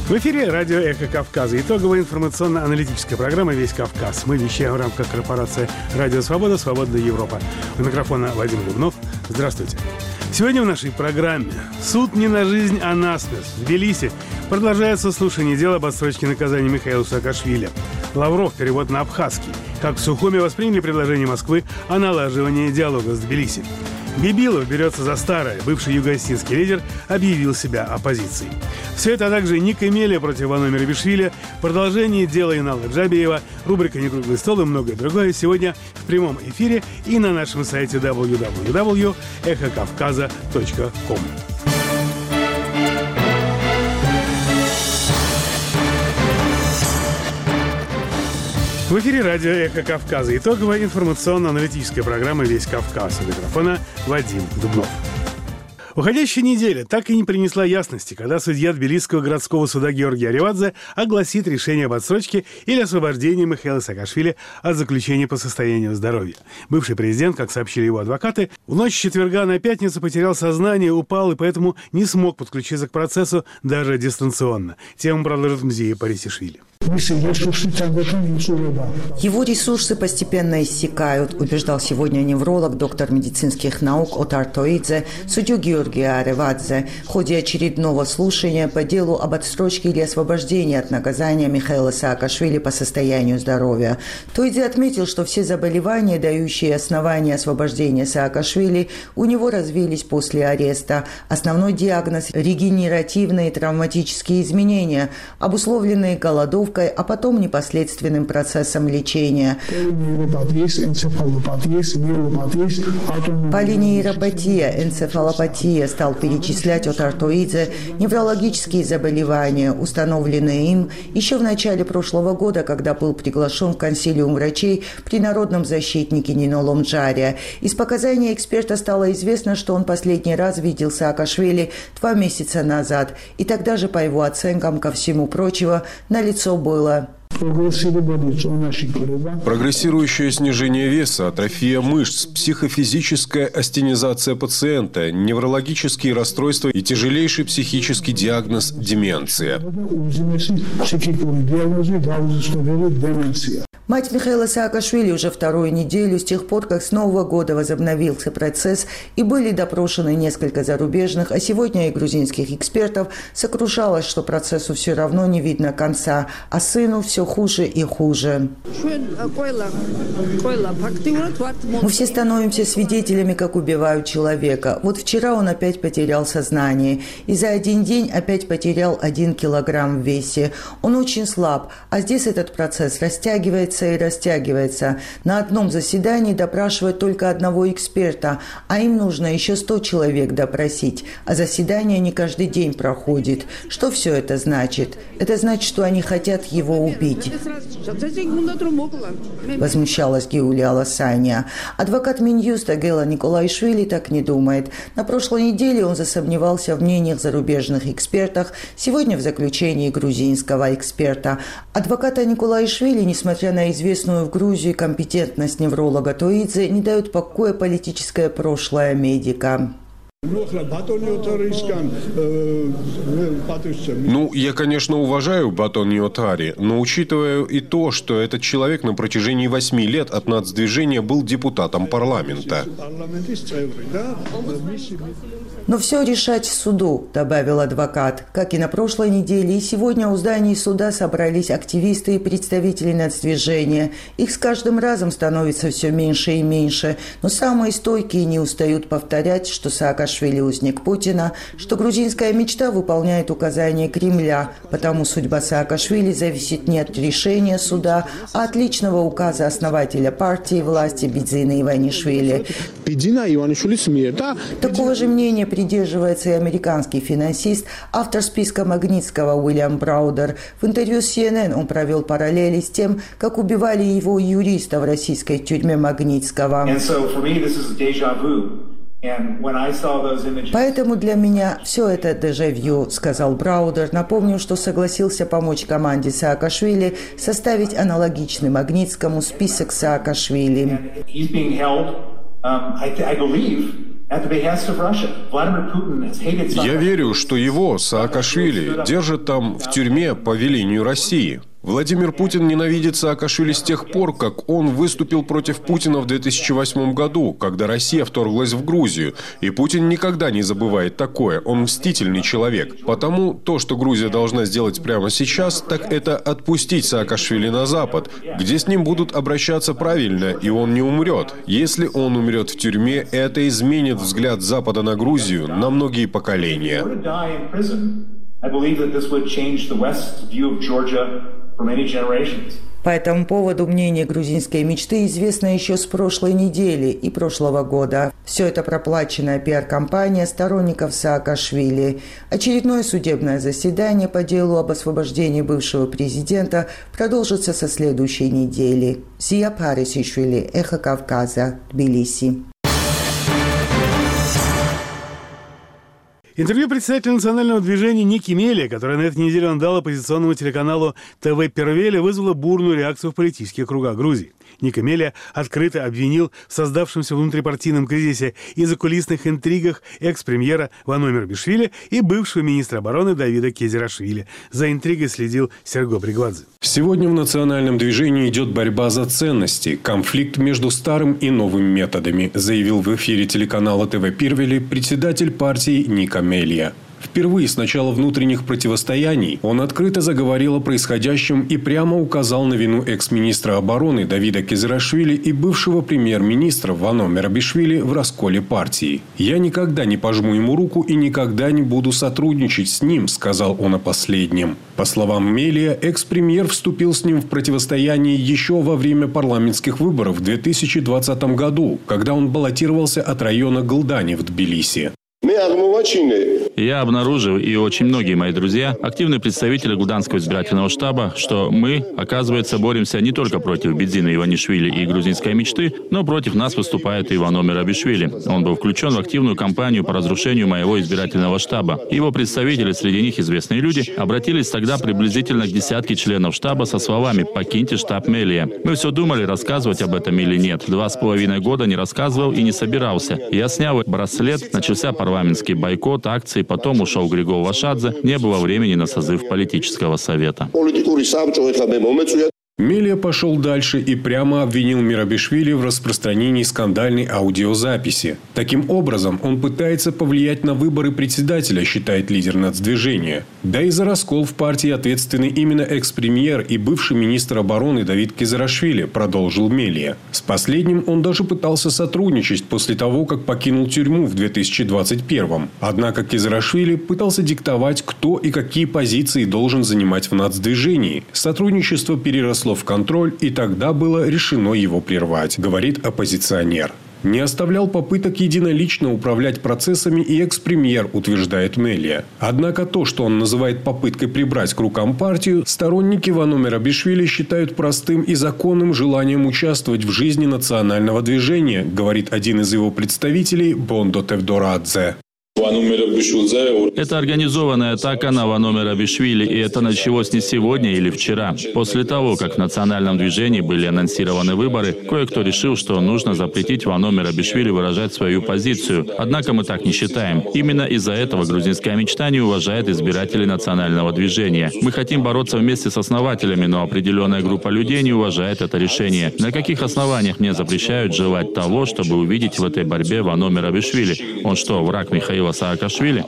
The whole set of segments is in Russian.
В эфире радио «Эхо Кавказа». Итоговая информационно-аналитическая программа «Весь Кавказ». Мы вещаем в рамках корпорации «Радио Свобода. Свободная Европа». У микрофона Вадим Дубнов. Здравствуйте. Сегодня в нашей программе суд не на жизнь, а на смерть. В Тбилиси продолжается слушание дела об отсрочке наказания Михаила Саакашвили. Лавров перевод на абхазский. Как в Сухуме восприняли предложение Москвы о налаживании диалога с Тбилиси. Бибилов берется за старое. Бывший юго-осетинский лидер объявил себя оппозицией. Все это, а также Ник Эмелия против Вано Мерабишвили, продолжение дела Инала Джабиева, рубрика «Не круглый стол» и многое другое сегодня в прямом эфире и на нашем сайте www.эхокавказа.ком. В эфире радио «Эхо Кавказа». Итоговая информационно-аналитическая программа «Весь Кавказ». У микрофона Вадим Дубнов. Уходящая неделя так и не принесла ясности, когда судья Тбилисского городского суда Георгий Аривадзе огласит решение об отсрочке или освобождении Михаила Саакашвили от заключения по состоянию здоровья. Бывший президент, как сообщили его адвокаты, в ночь четверга на пятницу потерял сознание, упал и поэтому не смог подключиться к процессу даже дистанционно. Тему продолжит Мзия Парисишвили. Его ресурсы постепенно иссякают, убеждал сегодня невролог, доктор медицинских наук Отар Тоидзе, судью Георгия Аривадзе в ходе очередного слушания по делу об отсрочке или освобождении от наказания Михаила Саакашвили по состоянию здоровья. Тоидзе отметил, что все заболевания, дающие основания освобождения Саакашвили, у него развились после ареста. Основной диагноз – регенеративные травматические изменения, обусловленные голодовкой, а потом непосредственным процессом лечения. Полинейропатия, энцефалопатия, стал перечислять Отар Тоидзе неврологические заболевания, установленные им еще в начале прошлого года, когда был приглашен в консилиум врачей при народном защитнике Нино Ломджаре. Из показаний эксперта стало известно, что он последний раз видел Саакашвили 2 месяца назад, и тогда же, по его оценкам, ко всему прочему, налицо было прогрессирующее снижение веса, атрофия мышц, психофизическая астенизация пациента, неврологические расстройства и тяжелейший психический диагноз – деменция. Мать Михаила Саакашвили уже 2-ю неделю с тех пор, как с Нового года возобновился процесс и были допрошены несколько зарубежных, а сегодня и грузинских экспертов, сокрушалась, что процессу все равно не видно конца, а сыну все хуже и хуже. Мы все становимся свидетелями, как убивают человека. Вот вчера он опять потерял сознание и за один день опять потерял 1 килограмм в весе. Он очень слаб, а здесь этот процесс растягивается и растягивается. На одном заседании допрашивают только одного эксперта, а им нужно еще 100 человек допросить. А заседание не каждый день проходит. Что все это значит? Это значит, что они хотят его убить. Возмущалась Гиулия Ласаня. Адвокат Минюста Гела Николаишвили так не думает. На прошлой неделе он засомневался в мнениях зарубежных экспертов, сегодня в заключении грузинского эксперта. Адвоката Николаишвили, несмотря на известную в Грузии компетентность невролога Тоидзе, не дает покоя политическое прошлое медика. Я, конечно, уважаю Батони Отари, но учитывая и то, что этот человек на протяжении 8 лет от нацдвижения был депутатом парламента. Но все решать суду, добавил адвокат. Как и на прошлой неделе, и сегодня у зданий суда собрались активисты и представители нацдвижения. Их с каждым разом становится все меньше и меньше. Но самые стойкие не устают повторять, что Саакашвили узник Путина, что грузинская мечта выполняет указания Кремля, потому судьба Саакашвили зависит не от решения суда, а от личного указа основателя партии власти Бидзина Иванишвили. Такого же мнения придерживается и американский финансист, автор списка Магнитского Уильям Браудер. В интервью с CNN он провел параллели с тем, как убивали его юриста в российской тюрьме Магнитского. Поэтому для меня все это дежавю, сказал Браудер. Напомню, что согласился помочь команде Саакашвили составить аналогичный Магнитскому список Саакашвили. Я верю, что его, Саакашвили, держат там в тюрьме по велению России. Владимир Путин ненавидит Саакашвили с тех пор, как он выступил против Путина в 2008 году, когда Россия вторглась в Грузию. И Путин никогда не забывает такое. Он мстительный человек. Потому то, что Грузия должна сделать прямо сейчас, так это отпустить Саакашвили на Запад, где с ним будут обращаться правильно, и он не умрет. Если он умрет в тюрьме, это изменит взгляд Запада на Грузию на многие поколения. По этому поводу мнение грузинской мечты известно еще с прошлой недели и прошлого года. Все это проплаченная пиар-компания сторонников Саакашвили. Очередное судебное заседание по делу об освобождении бывшего президента продолжится со следующей недели. Зия Парисишвили, Эхо Кавказа, Тбилиси. Интервью председателя национального движения Ники Мелия, которое на этой неделе он дал оппозиционному телеканалу ТВ Первели, вызвало бурную реакцию в политических кругах Грузии. Ника Мелия открыто обвинил в создавшемся внутрипартийном кризисе и закулисных интригах экс-премьера Вано Мерабишвили и бывшего министра обороны Давида Кезирашвили. За интригой следил Серго Бригвадзе. Сегодня в национальном движении идет борьба за ценности, конфликт между старым и новым методами, заявил в эфире телеканала ТВ Первели председатель партии Ника Мелия. Впервые с начала внутренних противостояний он открыто заговорил о происходящем и прямо указал на вину экс-министра обороны Давида Кезирашвили и бывшего премьер-министра Вано Мерабишвили в расколе партии. «Я никогда не пожму ему руку и никогда не буду сотрудничать с ним», – сказал он о последнем. По словам Мелия, экс-премьер вступил с ним в противостояние еще во время парламентских выборов в 2020 году, когда он баллотировался от района Галдани в Тбилиси. Я обнаружил, и очень многие мои друзья, активные представители Гуданского избирательного штаба, что мы, оказывается, боремся не только против Бедзина Иванишвили и грузинской мечты, но против нас выступает и Вано Мерабишвили. Он был включен в активную кампанию по разрушению моего избирательного штаба. Его представители, среди них известные люди, обратились тогда приблизительно к десятке членов штаба со словами «покиньте штаб Мелия». Мы все думали, рассказывать об этом или нет. 2,5 года не рассказывал и не собирался. Я снял браслет, начался парламентский бойкот, акции, потом ушел Григол Вашадзе, не было времени на созыв политического совета. Мелия пошел дальше и прямо обвинил Мерабишвили в распространении скандальной аудиозаписи. Таким образом, он пытается повлиять на выборы председателя, считает лидер нацдвижения. Да и за раскол в партии ответственны именно экс-премьер и бывший министр обороны Давид Кезирашвили, продолжил Мелия. С последним он даже пытался сотрудничать после того, как покинул тюрьму в 2021-м. Однако Кезирашвили пытался диктовать, кто и какие позиции должен занимать в нацдвижении. Сотрудничество переросло в контроль, и тогда было решено его прервать, говорит оппозиционер. Не оставлял попыток единолично управлять процессами и экс-премьер, утверждает Мелия. Однако то, что он называет попыткой прибрать к рукам партию, сторонники Вано Мерабишвили считают простым и законным желанием участвовать в жизни национального движения, говорит один из его представителей Бондо Тевдорадзе. Это организованная атака на Вано Мерабишвили, и это началось не сегодня или вчера. После того, как в национальном движении были анонсированы выборы, кое-кто решил, что нужно запретить Вано Мерабишвили выражать свою позицию. Однако мы так не считаем. Именно из-за этого грузинская мечта не уважает избирателей национального движения. Мы хотим бороться вместе с основателями, но определенная группа людей не уважает это решение. На каких основаниях мне запрещают желать того, чтобы увидеть в этой борьбе Вано Мерабишвили? Он что, враг Михаила Саакашвили?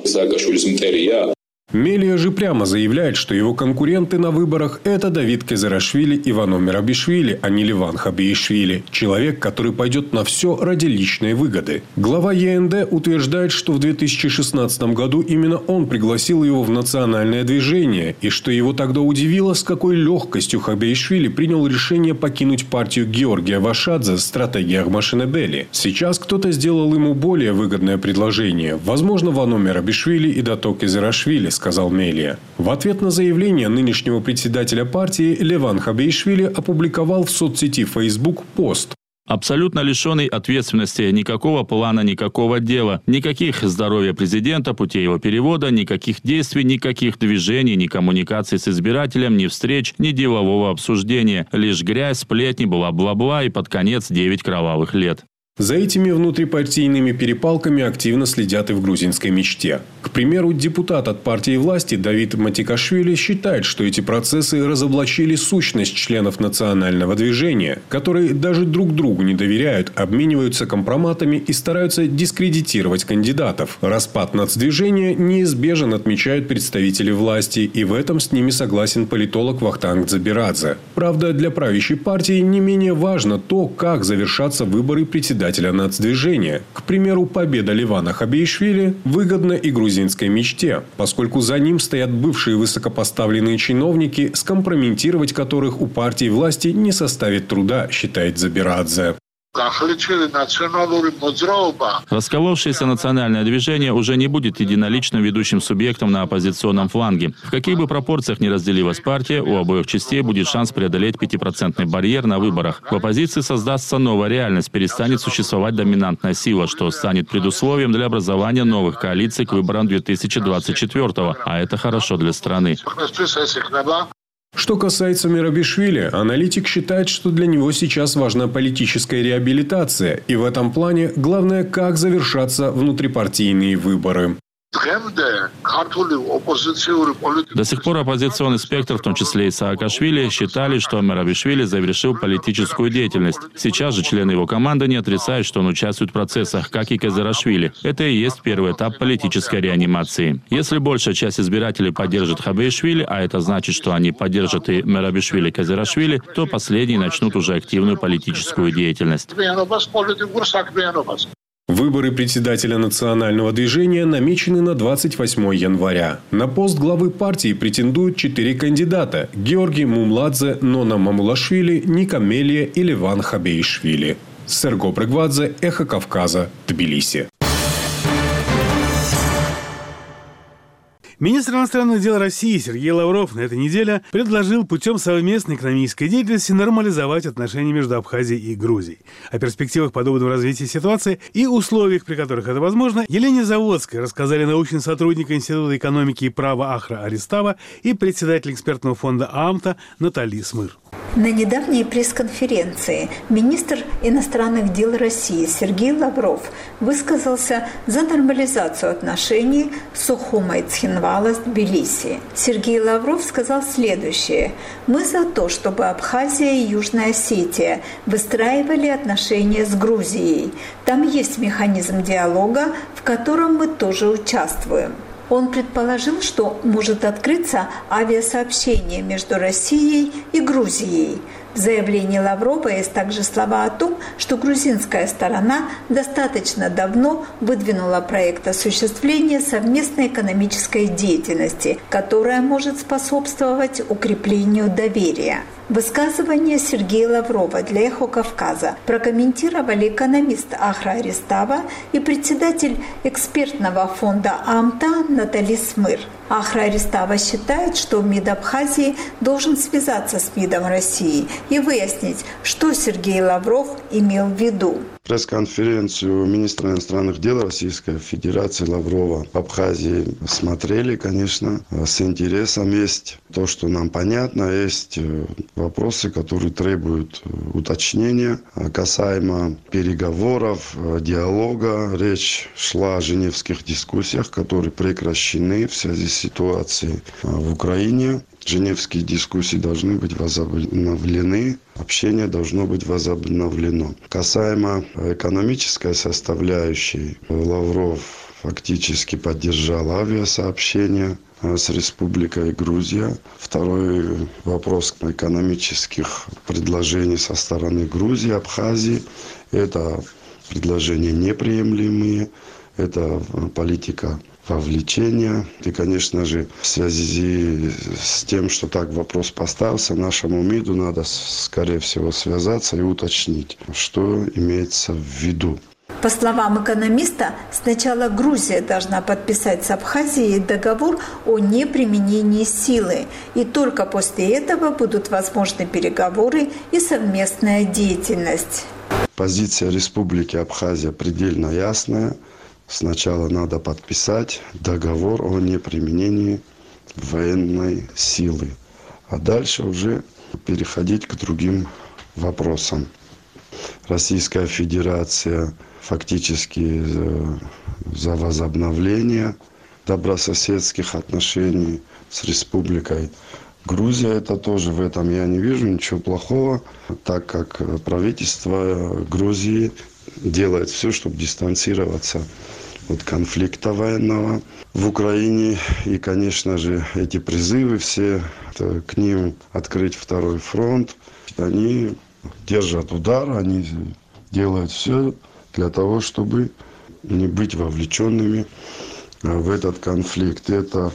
Мелия же прямо заявляет, что его конкуренты на выборах – это Давид Кезирашвили и Вано Мерабишвили, а не Леван Хабиишвили. Человек, который пойдет на все ради личной выгоды. Глава ЕНД утверждает, что в 2016 году именно он пригласил его в национальное движение, и что его тогда удивило, с какой легкостью Хабиишвили принял решение покинуть партию Георгия Вашадзе «Стратегия Ахмашинебели». Сейчас кто-то сделал ему более выгодное предложение. Возможно, Вано Мерабишвили и Дато Кезирашвили, сказал Мелия. В ответ на заявление нынешнего председателя партии Леван Хабиишвили опубликовал в соцсети Facebook пост. Абсолютно лишенный ответственности, никакого плана, никакого дела, никаких здоровья президента, путей его перевода, никаких действий, никаких движений, ни коммуникаций с избирателем, ни встреч, ни делового обсуждения. Лишь грязь, сплетни, бла-бла-бла и под конец 9 кровавых лет. За этими внутрипартийными перепалками активно следят и в грузинской мечте. К примеру, депутат от партии власти Давид Матикашвили считает, что эти процессы разоблачили сущность членов национального движения, которые даже друг другу не доверяют, обмениваются компроматами и стараются дискредитировать кандидатов. Распад нацдвижения неизбежен, отмечают представители власти, и в этом с ними согласен политолог Вахтанг Дзабирадзе. Правда, для правящей партии не менее важно то, как завершатся выборы председателя нацдвижения. К примеру, победа Левана Хабеишвили выгодна и грузинской мечте, поскольку за ним стоят бывшие высокопоставленные чиновники, скомпрометировать которых у партии власти не составит труда, считает Дзабирадзе. Расколовшееся национальное движение уже не будет единоличным ведущим субъектом на оппозиционном фланге. В каких бы пропорциях ни разделилась партия, у обоих частей будет шанс преодолеть 5% барьер на выборах. В оппозиции создастся новая реальность, перестанет существовать доминантная сила, что станет предусловием для образования новых коалиций к выборам 2024-го, а это хорошо для страны. Что касается Мирабишвили, аналитик считает, что для него сейчас важна политическая реабилитация. И в этом плане главное, как завершатся внутрипартийные выборы. До сих пор оппозиционный спектр, в том числе и Саакашвили, считали, что Мирабишвили завершил политическую деятельность. Сейчас же члены его команды не отрицают, что он участвует в процессах, как и Казарашвили. Это и есть первый этап политической реанимации. Если большая часть избирателей поддержит Хабеишвили, а это значит, что они поддержат и Мирабишвили, Казарашвили, то последние начнут уже активную политическую деятельность. Выборы председателя национального движения намечены на 28 января. На пост главы партии претендуют 4 кандидата – Георгий Мумладзе, Нона Мамулашвили, Ника Мелия и Леван Хабеишвили. Серго Прыгвадзе, Эхо Кавказа, Тбилиси. Министр иностранных дел России Сергей Лавров на этой неделе предложил путем совместной экономической деятельности нормализовать отношения между Абхазией и Грузией. О перспективах подобного развития ситуации и условиях, при которых это возможно, Елене Заводской рассказали научный сотрудник Института экономики и права Ахра Аристава и председатель экспертного фонда ААМТа Наталья Смыр. На недавней пресс-конференции министр иностранных дел России Сергей Лавров высказался за нормализацию отношений Сухума и Цхинвала с Тбилиси. Сергей Лавров сказал следующее: «Мы за то, чтобы Абхазия и Южная Осетия выстраивали отношения с Грузией. Там есть механизм диалога, в котором мы тоже участвуем». Он предположил, что может открыться авиасообщение между Россией и Грузией. В заявлении Лаврова есть также слова о том, что грузинская сторона достаточно давно выдвинула проект осуществления совместной экономической деятельности, которая может способствовать укреплению доверия. Высказывание Сергея Лаврова для «Эхо Кавказа» прокомментировали экономист Ахра Аристава и председатель экспертного фонда ААМТа Наталья Смыр. Ахра Аристава считает, что МИД Абхазии должен связаться с МИДом России и выяснить, что Сергей Лавров имел в виду. Пресс-конференцию министра иностранных дел Российской Федерации Лаврова в Абхазии смотрели, конечно, с интересом. Есть то, что нам понятно, есть вопросы, которые требуют уточнения касаемо переговоров, диалога. Речь шла о женевских дискуссиях, которые прекращены в связи с ситуацией в Украине. Женевские дискуссии должны быть возобновлены, общение должно быть возобновлено. Касаемо экономической составляющей, Лавров фактически поддержал авиасообщение с Республикой Грузия. Второй вопрос экономических предложений со стороны Грузии, Абхазии. Это предложения неприемлемые, это политика вовлечения. И, конечно же, в связи с тем, что так вопрос поставился, нашему МИДу надо, скорее всего, связаться и уточнить, что имеется в виду. По словам экономиста, сначала Грузия должна подписать с Абхазией договор о неприменении силы, и только после этого будут возможны переговоры и совместная деятельность. Позиция Республики Абхазия предельно ясная. Сначала надо подписать договор о неприменении военной силы, а дальше уже переходить к другим вопросам. Российская Федерация фактически за возобновление добрососедских отношений с Республикой Грузия. Это тоже в этом я не вижу ничего плохого, так как правительство Грузии делает все, чтобы дистанцироваться от конфликта военного в Украине. И, конечно же, эти призывы все к ним открыть второй фронт, они держат удар, они делают все для того, чтобы не быть вовлеченными в этот конфликт. Это,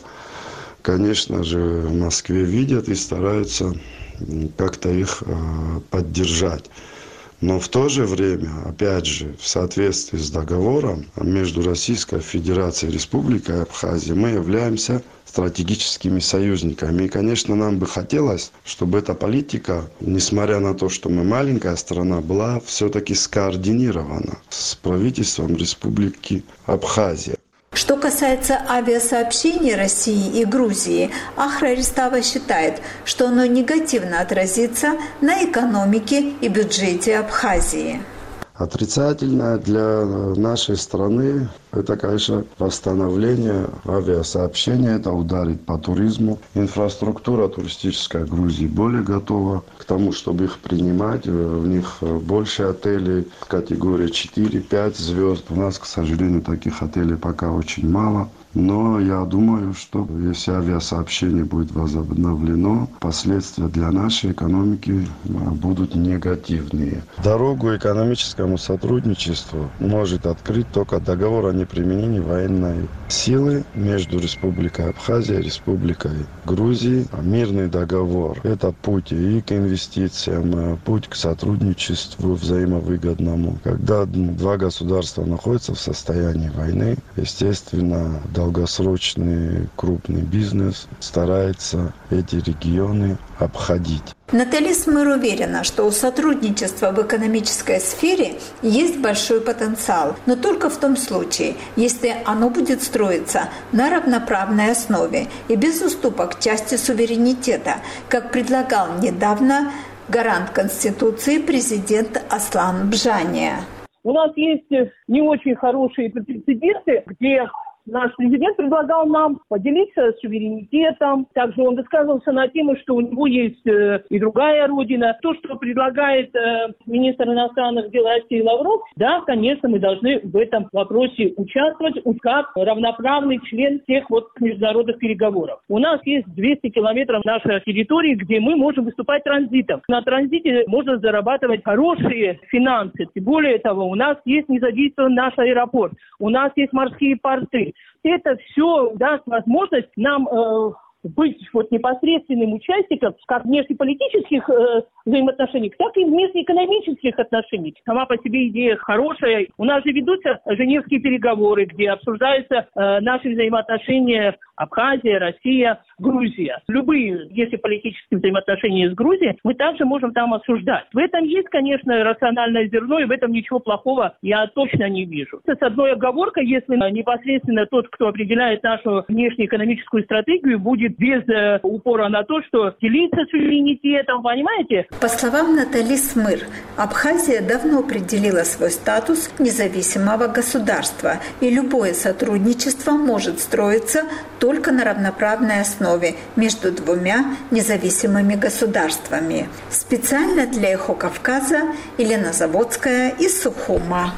конечно же, в Москве видят и стараются как-то их поддержать. Но в то же время, опять же, в соответствии с договором между Российской Федерацией и Республикой Абхазия, мы являемся стратегическими союзниками. И, конечно, нам бы хотелось, чтобы эта политика, несмотря на то, что мы маленькая страна, была все-таки скоординирована с правительством Республики Абхазия. Что касается авиасообщений России и Грузии, Ахра Ристава считает, что оно негативно отразится на экономике и бюджете Абхазии. Отрицательно для нашей страны это, конечно, восстановление авиасообщения, это ударит по туризму. Инфраструктура туристическая Грузии более готова к тому, чтобы их принимать. В них больше отелей категории 4-5 звезд. У нас, к сожалению, таких отелей пока очень мало. Но я думаю, что если авиасообщение будет возобновлено, последствия для нашей экономики будут негативные. Дорогу экономическому сотрудничеству может открыть только договор о неприменении военной силы между Республикой Абхазия и Республикой Грузии. Мирный договор – это путь и к инвестициям, путь к сотрудничеству взаимовыгодному. Когда два государства находятся в состоянии войны, естественно, долгосрочный крупный бизнес старается эти регионы обходить. Натали Смыр уверена, что у сотрудничества в экономической сфере есть большой потенциал, но только в том случае, если оно будет строиться на равноправной основе и без уступок в части суверенитета, как предлагал недавно гарант Конституции президент Аслан Бжания. У нас есть не очень хорошие прецеденты, где наш президент предлагал нам поделиться суверенитетом. Также он высказывался на тему, что у него есть и другая родина. То, что предлагает министр иностранных дел России Лавров, да, конечно, мы должны в этом вопросе участвовать как равноправный член всех международных переговоров. У нас есть 200 километров нашей территории, где мы можем выступать транзитом. На транзите можно зарабатывать хорошие финансы. Более того, у нас есть незадействован наш аэропорт, у нас есть морские порты. Это все даст возможность нам быть непосредственным участником как внешнеполитических взаимоотношений, так и внешнеэкономических отношений. Сама по себе идея хорошая. У нас же ведутся Женевские переговоры, где обсуждаются наши взаимоотношения Абхазия, Россия, Грузия. Любые внешнеполитические взаимоотношения с Грузией мы также можем там обсуждать. В этом есть, конечно, рациональное зерно, и в этом ничего плохого я точно не вижу. С одной оговоркой, если непосредственно тот, кто определяет нашу внешнеэкономическую стратегию, будет без упора на то, что делиться суверенитетом, понимаете? По словам Натали Смыр, Абхазия давно определила свой статус независимого государства, и любое сотрудничество может строиться только на равноправной основе между двумя независимыми государствами. Специально для «Эхо Кавказа» Елена Заводская из Сухума.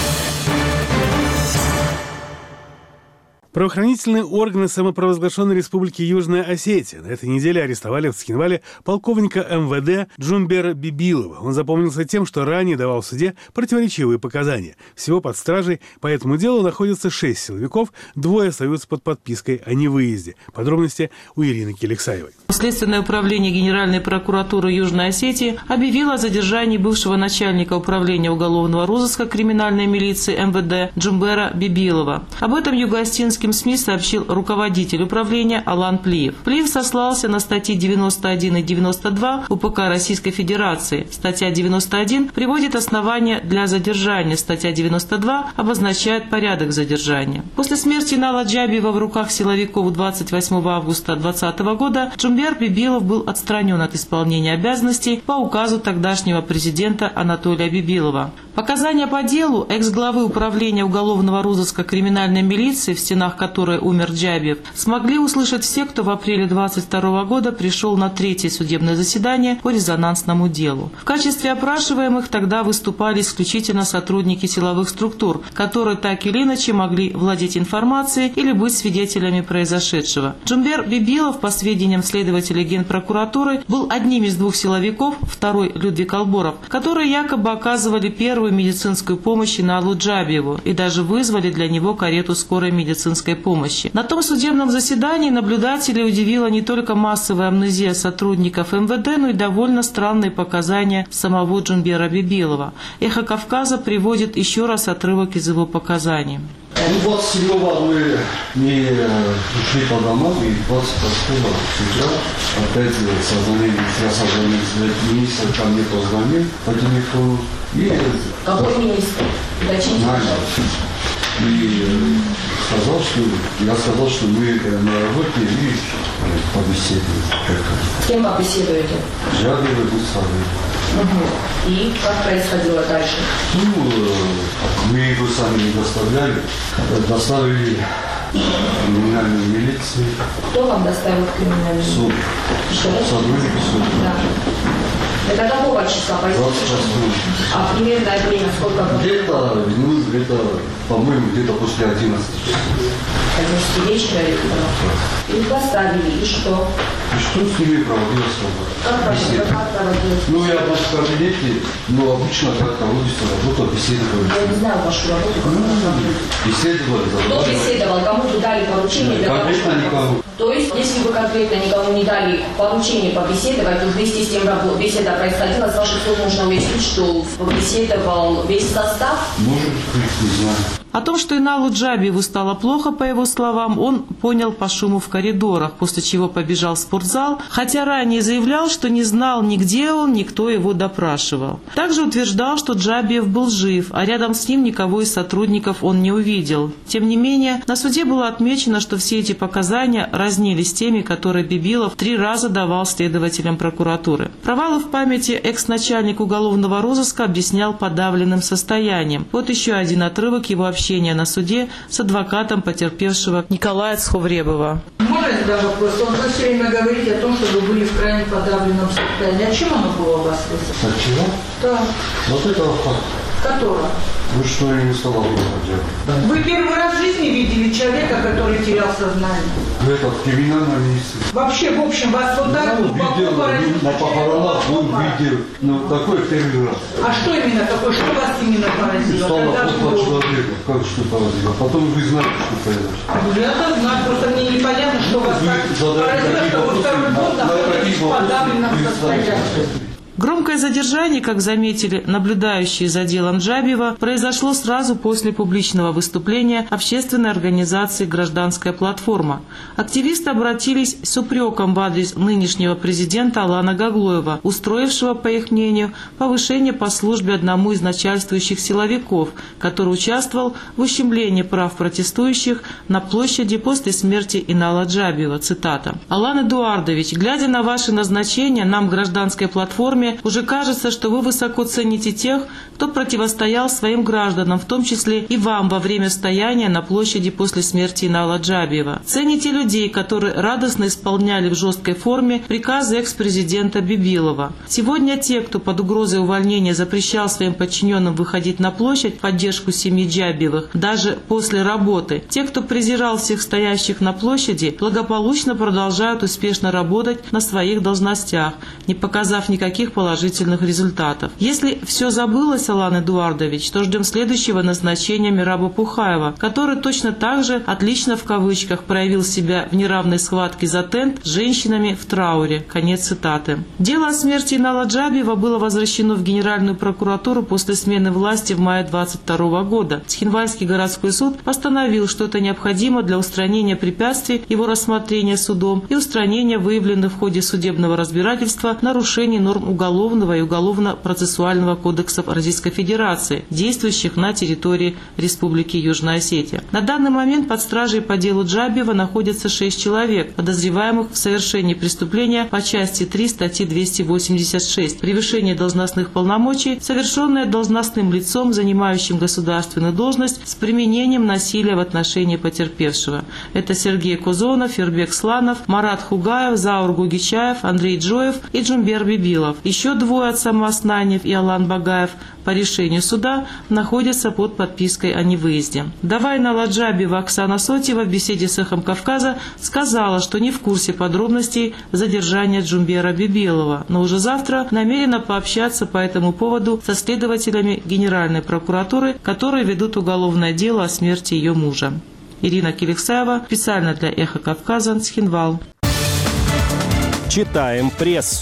Правоохранительные органы самопровозглашенной республики Южная Осетия на этой неделе арестовали в Цхинвале полковника МВД Джумбера Бибилова. Он запомнился тем, что ранее давал в суде противоречивые показания. Всего под стражей по этому делу находятся 6 силовиков, 2 остаются под подпиской о невыезде. Подробности у Ирины Келексаевой. Следственное управление Генеральной прокуратуры Южной Осетии объявило о задержании бывшего начальника управления уголовного розыска криминальной милиции МВД Джумбера Бибилова. Об этом юго-осетинским белорусским СМИ сообщил руководитель управления Алан Плиев. Плиев сослался на статьи 91 и 92 УПК Российской Федерации. Статья 91 приводит основания для задержания. Статья 92 обозначает порядок задержания. После смерти Инала Джабиева в руках силовиков 28 августа 2020 года Джумбер Бибилов был отстранен от исполнения обязанностей по указу тогдашнего президента Анатолия Бибилова. Показания по делу экс-главы управления уголовного розыска криминальной милиции, в стенах которой умер Джабиев, смогли услышать все, кто в апреле 2022 года пришел на третье судебное заседание по резонансному делу. В качестве опрашиваемых тогда выступали исключительно сотрудники силовых структур, которые так или иначе могли владеть информацией или быть свидетелями произошедшего. Джумбер Бибилов, по сведениям следователей Генпрокуратуры, был одним из двух силовиков, второй Людвиг Алборов, которые якобы оказывали первую медицинскую помощь Иналу Джабиеву и даже вызвали для него карету скорой медицинской помощи. На том судебном заседании наблюдателей удивила не только массовая амнезия сотрудников МВД, но и довольно странные показания самого Джумбера Бибилова. «Эхо Кавказа» приводит еще раз отрывок из его показаний. 27-го мы не ушли по домам, и 28-го утра опять министр ко мне позвонил по телефону. Какой министр? И я сказал, что мы на работе и побеседуем. С кем побеседуете? Джабиев и Гусары. И как происходило дальше? Мы его сами не доставляли. Доставили криминальную милицию. Кто вам доставил криминальную милицию? Суд. Что? Сотрудники суда. Да. Это какого числа? 28. А примерное время сколько было? Где-то, по-моему, где-то после 11 часов. 11 вечера или когда? Их доставили, и что? И что с ними проводилось? Как проводилось? Я в кабинете, обычно как проводится работа, беседовали. Я не знаю вашу работу, как беседовали. Кто беседовал? Кому вы дали поручение? Конкретно никому. То есть, если вы конкретно никому не дали поручение побеседовать, то вместе с тем беседа происходила, с ваших слов можно уяснить, что побеседовал весь состав? Может быть, не знаю. О том, что Иналу Джабиеву стало плохо, по его словам, он понял по шуму в коридорах, после чего побежал в спортзал, хотя ранее заявлял, что не знал ни где он, ни кто его допрашивал. Также утверждал, что Джабиев был жив, а рядом с ним никого из сотрудников он не увидел. Тем не менее, на суде было отмечено, что все эти показания разнились с теми, которые Бибилов 3 раза давал следователям прокуратуры. Провалы в памяти экс-начальник уголовного розыска объяснял подавленным состоянием. Вот еще один отрывок его общения на суде с адвокатом потерпевшего Николая Цховребова. Можно я задам вопрос? Он все время говорит о том, что вы были в крайне подавленном состоянии. А чем оно было у вас вызвано? От чего? Да. Вот этого факта. Которого? Что я не стала делать. Вы первый раз в жизни видели человека, который терял сознание? Это в криминальном милиции. Вообще, в общем, вас вот так видел, на похоронах видел, такой первый раз. А что именно такое? Что вас именно поразило? Стало плохо человека. Как что поразило? Потом вы знаете, что произошло. Я-то знаю, просто мне непонятно, что вас так поразило, что вы второй год находитесь в подавленном состоянии. Громкое задержание, как заметили наблюдающие за делом Джабиева, произошло сразу после публичного выступления общественной организации «Гражданская платформа». Активисты обратились с упреком в адрес нынешнего президента Алана Гаглоева, устроившего, по их мнению, повышение по службе одному из начальствующих силовиков, который участвовал в ущемлении прав протестующих на площади после смерти Инала Джабиева. Цитата. «Алан Эдуардович, глядя на ваше назначение, нам, Гражданской платформе, уже кажется, что вы высоко цените тех, кто противостоял своим гражданам, в том числе и вам во время стояния на площади после смерти Инала Джабиева. Цените людей, которые радостно исполняли в жесткой форме приказы экс-президента Бибилова. Сегодня те, кто под угрозой увольнения запрещал своим подчиненным выходить на площадь в поддержку семьи Джабиевых, даже после работы, те, кто презирал всех стоящих на площади, благополучно продолжают успешно работать на своих должностях, не показав никаких положительных результатов. Если все забылось, Алан Эдуардович, то ждем следующего назначения Мираба Пухаева, который точно так же отлично в кавычках проявил себя в неравной схватке за тент с женщинами в трауре. Конец цитаты. Дело о смерти Инала Джабиева было возвращено в Генеральную прокуратуру после смены власти в мае 2022 года. Цхинвальский городской суд постановил, что это необходимо для устранения препятствий его рассмотрения судом и устранения выявленных в ходе судебного разбирательства нарушений норм Уголовного и Уголовно-процессуального кодексов Российской Федерации, действующих на территории Республики Южная Осетия. На данный момент под стражей по делу Джабиева находятся 6 человек, подозреваемых в совершении преступления по части 3 статьи 286 «Превышение должностных полномочий», совершенное должностным лицом, занимающим государственную должность, с применением насилия в отношении потерпевшего. Это Сергей Кузонов, Фербек Сланов, Марат Хугаев, Заур Гугичаев, Андрей Джоев и Джумбер Бибилов. Еще двое от Самооснаниев и Алан Багаев по решению суда находятся под подпиской о невыезде. Давай Инала Джабиева Оксана Сотьева в беседе с «Эхом Кавказа» сказала, что не в курсе подробностей задержания Джумбера Бибилова, но уже завтра намерена пообщаться по этому поводу со следователями Генеральной прокуратуры, которые ведут уголовное дело о смерти ее мужа. Ирина Киликсаева, специально для «Эхо Кавказа», Цхинвал. Читаем прессу.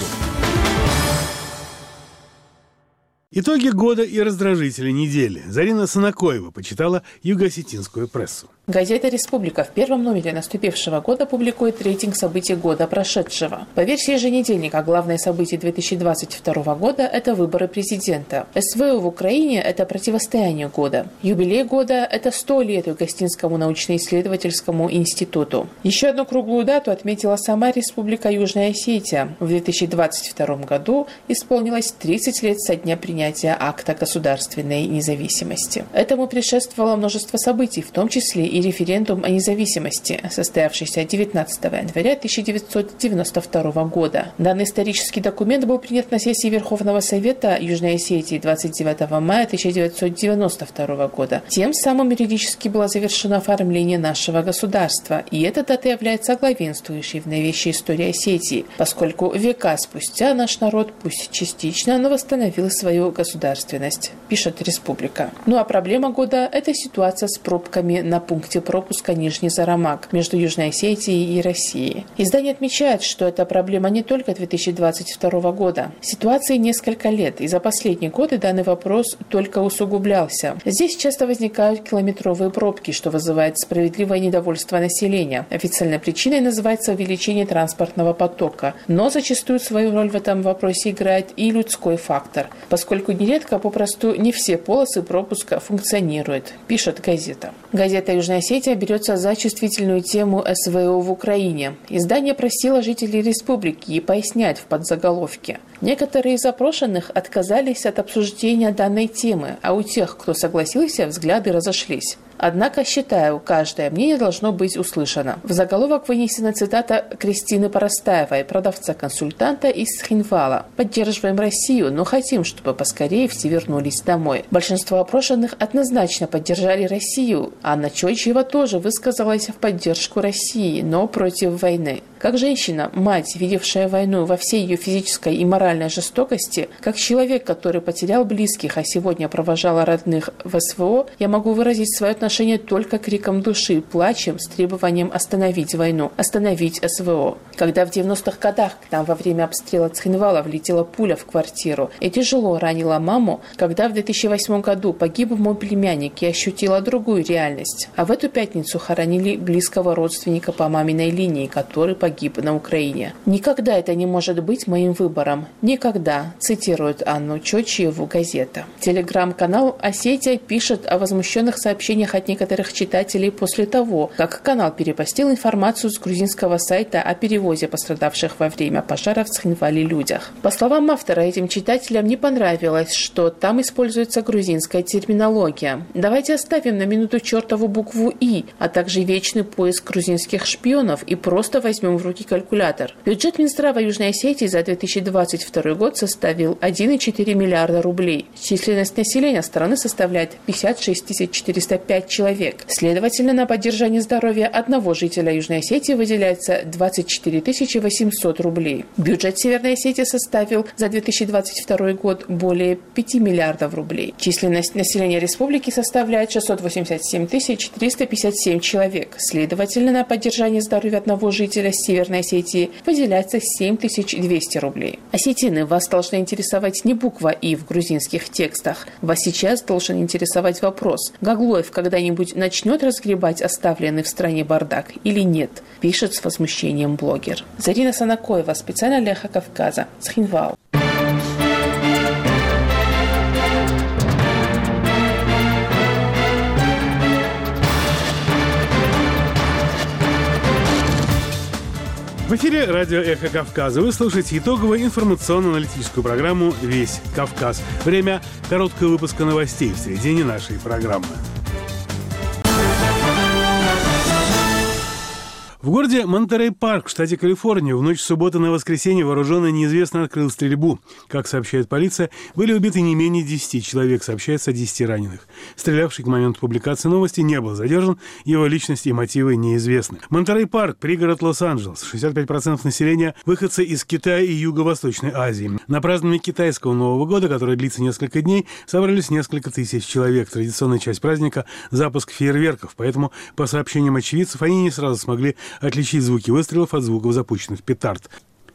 Итоги года и раздражители недели. Зарина Санакоева почитала юго-осетинскую прессу. Газета «Республика» в первом номере наступившего года публикует рейтинг событий года прошедшего. По версии еженедельника, главное событие 2022 года – это выборы президента. СВО в Украине – это противостояние года. Юбилей года – это 100 лет Юго-Осетинскому научно-исследовательскому институту. Еще одну круглую дату отметила сама Республика Южная Осетия. В 2022 году исполнилось 30 лет со дня принятия акта государственной независимости. Этому предшествовало множество событий, в том числе и референдум о независимости, состоявшийся 19 января 1992 года. Данный исторический документ был принят на сессии Верховного Совета Южной Осетии 29 мая 1992 года. Тем самым юридически было завершено оформление нашего государства, и эта дата является главенствующей в новейшей истории Осетии, поскольку века спустя наш народ, пусть частично, но восстановил свою государственность, пишет Республика. Ну а проблема года – это ситуация с пробками на пункте пропуска Нижний Зарамак между Южной Осетией и Россией. Издание отмечает, что эта проблема не только 2022 года. Ситуации несколько лет, и за последние годы данный вопрос только усугублялся. Здесь часто возникают километровые пробки, что вызывает справедливое недовольство населения. Официальной причиной называется увеличение транспортного потока, но зачастую свою роль в этом вопросе играет и людской фактор, поскольку нередко попросту не все полосы пропуска функционируют, пишет газета. Газета «Южная Осетия» берется за чувствительную тему СВО в Украине. Издание просило жителей республики пояснять в подзаголовке. Некоторые из опрошенных отказались от обсуждения данной темы, а у тех, кто согласился, взгляды разошлись. Однако, считаю, каждое мнение должно быть услышано. В заголовок вынесена цитата Кристины Поростаевой, продавца-консультанта из Цхинвала. «Поддерживаем Россию, но хотим, чтобы поскорее все вернулись домой». Большинство опрошенных однозначно поддержали Россию. Анна Чойчева тоже высказалась в поддержку России, но против войны. Как женщина, мать, видевшая войну во всей ее физической и моральной жестокости, как человек, который потерял близких, а сегодня провожал родных в СВО, я могу выразить свое отношение только криком души, плачем с требованием остановить войну, остановить СВО. Когда в 90-х годах к нам во время обстрела Цхинвала влетела пуля в квартиру и тяжело ранила маму, когда в 2008 году погиб мой племянник, я ощутила другую реальность. А в эту пятницу хоронили близкого родственника по маминой линии, который погиб на Украине. Никогда это не может быть моим выбором. Никогда, цитирует Анну Чойчеву газета. Телеграм-канал «Осетия» пишет о возмущенных сообщениях от некоторых читателей после того, как канал перепостил информацию с грузинского сайта о перевозе пострадавших во время пожара в Цхинвале людях. По словам автора, этим читателям не понравилось, что там используется грузинская терминология. Давайте оставим на минуту чертову букву «И», а также вечный поиск грузинских шпионов и просто возьмем в руки калькулятор. Бюджет Минздрава Южной Осетии за 2022 год составил 1,4 миллиарда рублей. Численность населения страны составляет 56 405 5 человек. Следовательно, на поддержание здоровья одного жителя Южной Осетии выделяется 24 800 рублей. Бюджет Северной Осетии составил за 2022 год более 5 миллиардов рублей. Численность населения республики составляет 687 357 человек. Следовательно, на поддержание здоровья одного жителя Северной Осетии выделяется 7200 рублей. Осетины, вас должна интересовать не буква «и» в грузинских текстах. Вас сейчас должен интересовать вопрос: Гаглоев когда-нибудь начнет разгребать оставленный в стране бардак или нет? Пишет с возмущением блогер. Зарина Санакоева, специально для Эхо Кавказа, Цхинвал. В эфире радио «Эхо Кавказа». Вы слушаете итоговую информационно-аналитическую программу «Весь Кавказ». Время короткого выпуска новостей в середине нашей программы. В городе Монтерей-Парк, в штате Калифорния, в ночь с субботы на воскресенье вооруженный неизвестный открыл стрельбу. Как сообщает полиция, были убиты не менее 10 человек, сообщается о 10 раненых. Стрелявший к моменту публикации новости не был задержан, его личность и мотивы неизвестны. Монтерей-Парк, пригород Лос-Анджелес, 65% населения выходцы из Китая и Юго-Восточной Азии. На празднование китайского Нового года, который длится несколько дней, собрались несколько тысяч человек. Традиционная часть праздника – запуск фейерверков, поэтому, по сообщениям очевидцев, они не сразу смогли отличить звуки выстрелов от звуков запущенных петард.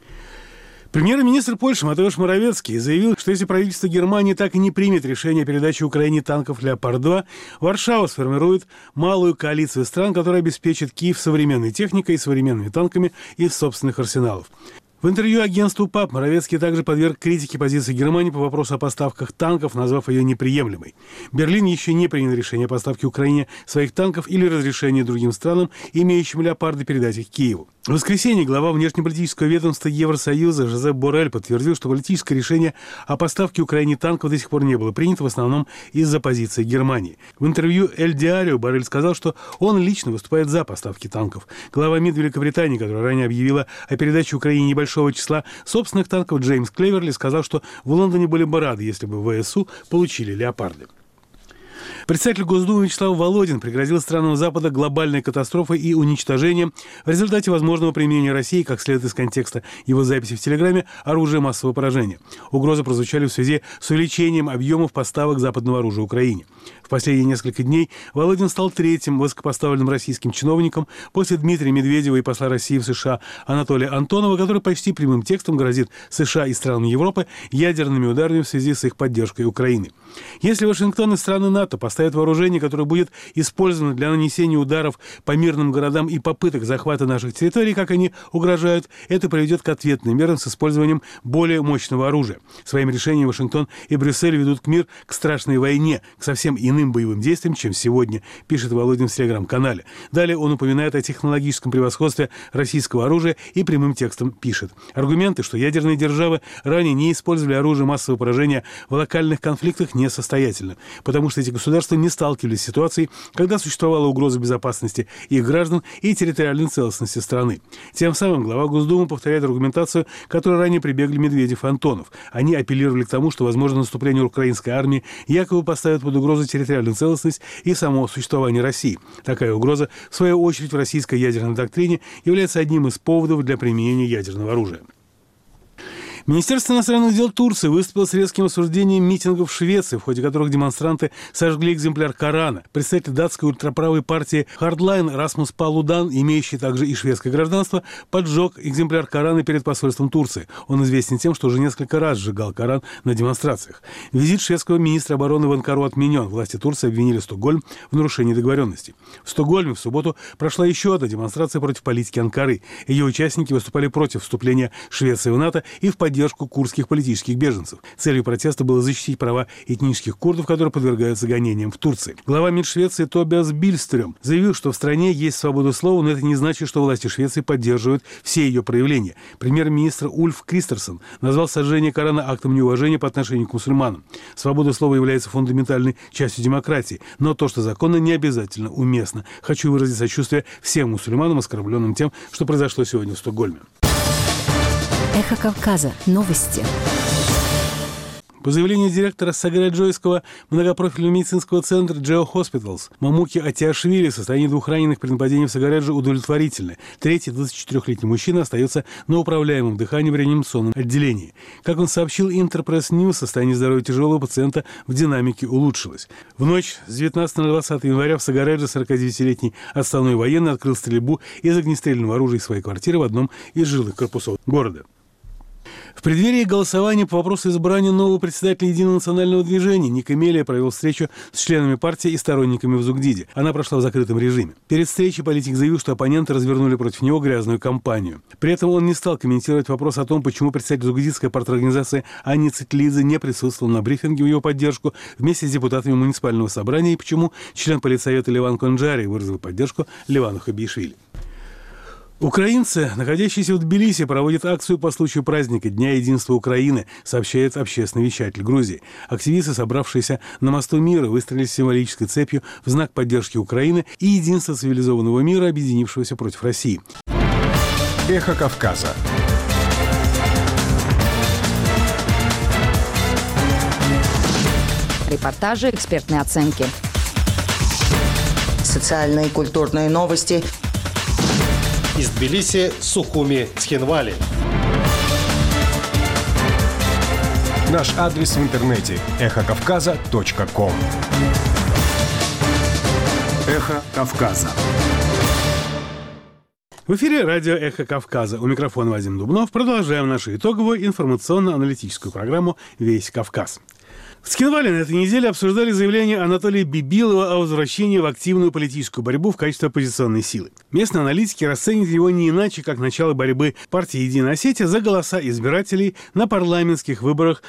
Премьер-министр Польши Матеуш Моровецкий заявил, что если правительство Германии так и не примет решение о передаче Украине танков «Леопард-2», Варшава сформирует малую коалицию стран, которая обеспечит Киев современной техникой и современными танками из собственных арсеналов. В интервью агентству ПАП Моровецкий также подверг критике позиции Германии по вопросу о поставках танков, назвав ее неприемлемой. Берлин еще не принял решение о поставке Украине своих танков или разрешение другим странам, имеющим «Леопарды», передать их Киеву. В воскресенье глава внешнеполитического ведомства Евросоюза Жозеп Боррель подтвердил, что политическое решение о поставке Украине танков до сих пор не было принято, в основном из-за позиции Германии. В интервью «Эль Диарио» Боррель сказал, что он лично выступает за поставки танков. Глава МИД Великобритании, которая ранее объявила о передаче Украине небольшого числа собственных танков, Джеймс Клеверли, сказал, что в Лондоне были бы рады, если бы ВСУ получили «Леопарды». Председатель Госдумы Вячеслав Володин пригрозил странам Запада глобальной катастрофой и уничтожением в результате возможного применения России, как следует из контекста его записи в Телеграме, оружия массового поражения. Угрозы прозвучали в связи с увеличением объемов поставок западного оружия Украине. В последние несколько дней Володин стал третьим высокопоставленным российским чиновником после Дмитрия Медведева и посла России в США Анатолия Антонова, который почти прямым текстом грозит США и странам Европы ядерными ударами в связи с их поддержкой Украины. Если Вашингтон и страны НАТО поставят вооружение, которое будет использовано для нанесения ударов по мирным городам и попыток захвата наших территорий, как они угрожают, это приведет к ответным мерам с использованием более мощного оружия. Своим решением Вашингтон и Брюссель ведут мир к страшной войне, к совсем иным боевым действиям, чем сегодня, пишет Володин в Телеграм-канале. Далее он упоминает о технологическом превосходстве российского оружия и прямым текстом пишет: аргументы, что ядерные державы ранее не использовали оружие массового поражения в локальных конфликтах, несостоятельны, потому что эти государства не сталкивались с ситуацией, когда существовала угроза безопасности их граждан и территориальной целостности страны. Тем самым глава Госдумы повторяет аргументацию, к которой ранее прибегли Медведев и Антонов. Они апеллировали к тому, что возможно наступление украинской армии якобы поставит под угрозу территориальную целостность и само существование России. Такая угроза, в свою очередь, в российской ядерной доктрине является одним из поводов для применения ядерного оружия. Министерство иностранных дел Турции выступило с резким осуждением митингов в Швеции, в ходе которых демонстранты сожгли экземпляр Корана. Представитель датской ультраправой партии Хардлайн Расмус Палудан, имеющий также и шведское гражданство, поджег экземпляр Корана перед посольством Турции. Он известен тем, что уже несколько раз сжигал Коран на демонстрациях. Визит шведского министра обороны в Анкару отменен. Власти Турции обвинили Стокгольм в нарушении договоренностей. В Стокгольме в субботу прошла еще одна демонстрация против политики Анкары. Ее участники выступали против вступления Швеции в НАТО и в поддержку курдских политических беженцев. Целью протеста было защитить права этнических курдов, которые подвергаются гонениям в Турции. Глава МИД Швеции Тобиас Бильстрём заявил, что в стране есть свобода слова, но это не значит, что власти Швеции поддерживают все ее проявления. Премьер-министр Ульф Кристерсон назвал сожжение Корана актом неуважения по отношению к мусульманам. Свобода слова является фундаментальной частью демократии, но то, что законно, не обязательно уместно. Хочу выразить сочувствие всем мусульманам, оскорбленным тем, что произошло сегодня в Стокгольме. Эхо Кавказа. Новости. По заявлению директора Сагараджойского многопрофильного медицинского центра Geo Hospitals Мамуки Атиашвили, состояние двух раненых при нападении в Сагараджи удовлетворительное. Третий, 24-летний мужчина, остается на управляемом дыхании в реанимационном отделении. Как он сообщил Интерпресс Ньюс, состояние здоровья тяжелого пациента в динамике улучшилось. В ночь с 19 на 20 января в Сагараджи 49-летний отставной военный открыл стрельбу из огнестрельного оружия из своей квартиры в одном из жилых корпусов города. В преддверии голосования по вопросу избрания нового председателя Единого национального движения Ник Эмелия провел встречу с членами партии и сторонниками в Зугдиде. Она прошла в закрытом режиме. Перед встречей политик заявил, что оппоненты развернули против него грязную кампанию. При этом он не стал комментировать вопрос о том, почему председатель Зугдидской парторганизации Ани Цитлидзе не присутствовал на брифинге в его поддержку вместе с депутатами муниципального собрания и почему член политсовета Леван Конджари выразил поддержку Левану Хабиишвили. Украинцы, находящиеся в Тбилиси, проводят акцию по случаю праздника Дня единства Украины, сообщает общественный вещатель Грузии. Активисты, собравшиеся на мосту мира, выстроились символической цепью в знак поддержки Украины и единства цивилизованного мира, объединившегося против России. Эхо Кавказа. Репортажи, экспертные оценки. Социальные и культурные новости. Из Тбилиси, Сухуми, Цхинвали. Наш адрес в интернете – эхокавказа.ком. Эхо Кавказа. В эфире радио «Эхо Кавказа». У микрофона Вадим Дубнов. Продолжаем нашу итоговую информационно-аналитическую программу «Весь Кавказ». В Цхинвале на этой неделе обсуждали заявление Анатолия Бибилова о возвращении в активную политическую борьбу в качестве оппозиционной силы. Местные аналитики расценивают его не иначе, как начало борьбы партии «Единая Осетия» за голоса избирателей на парламентских выборах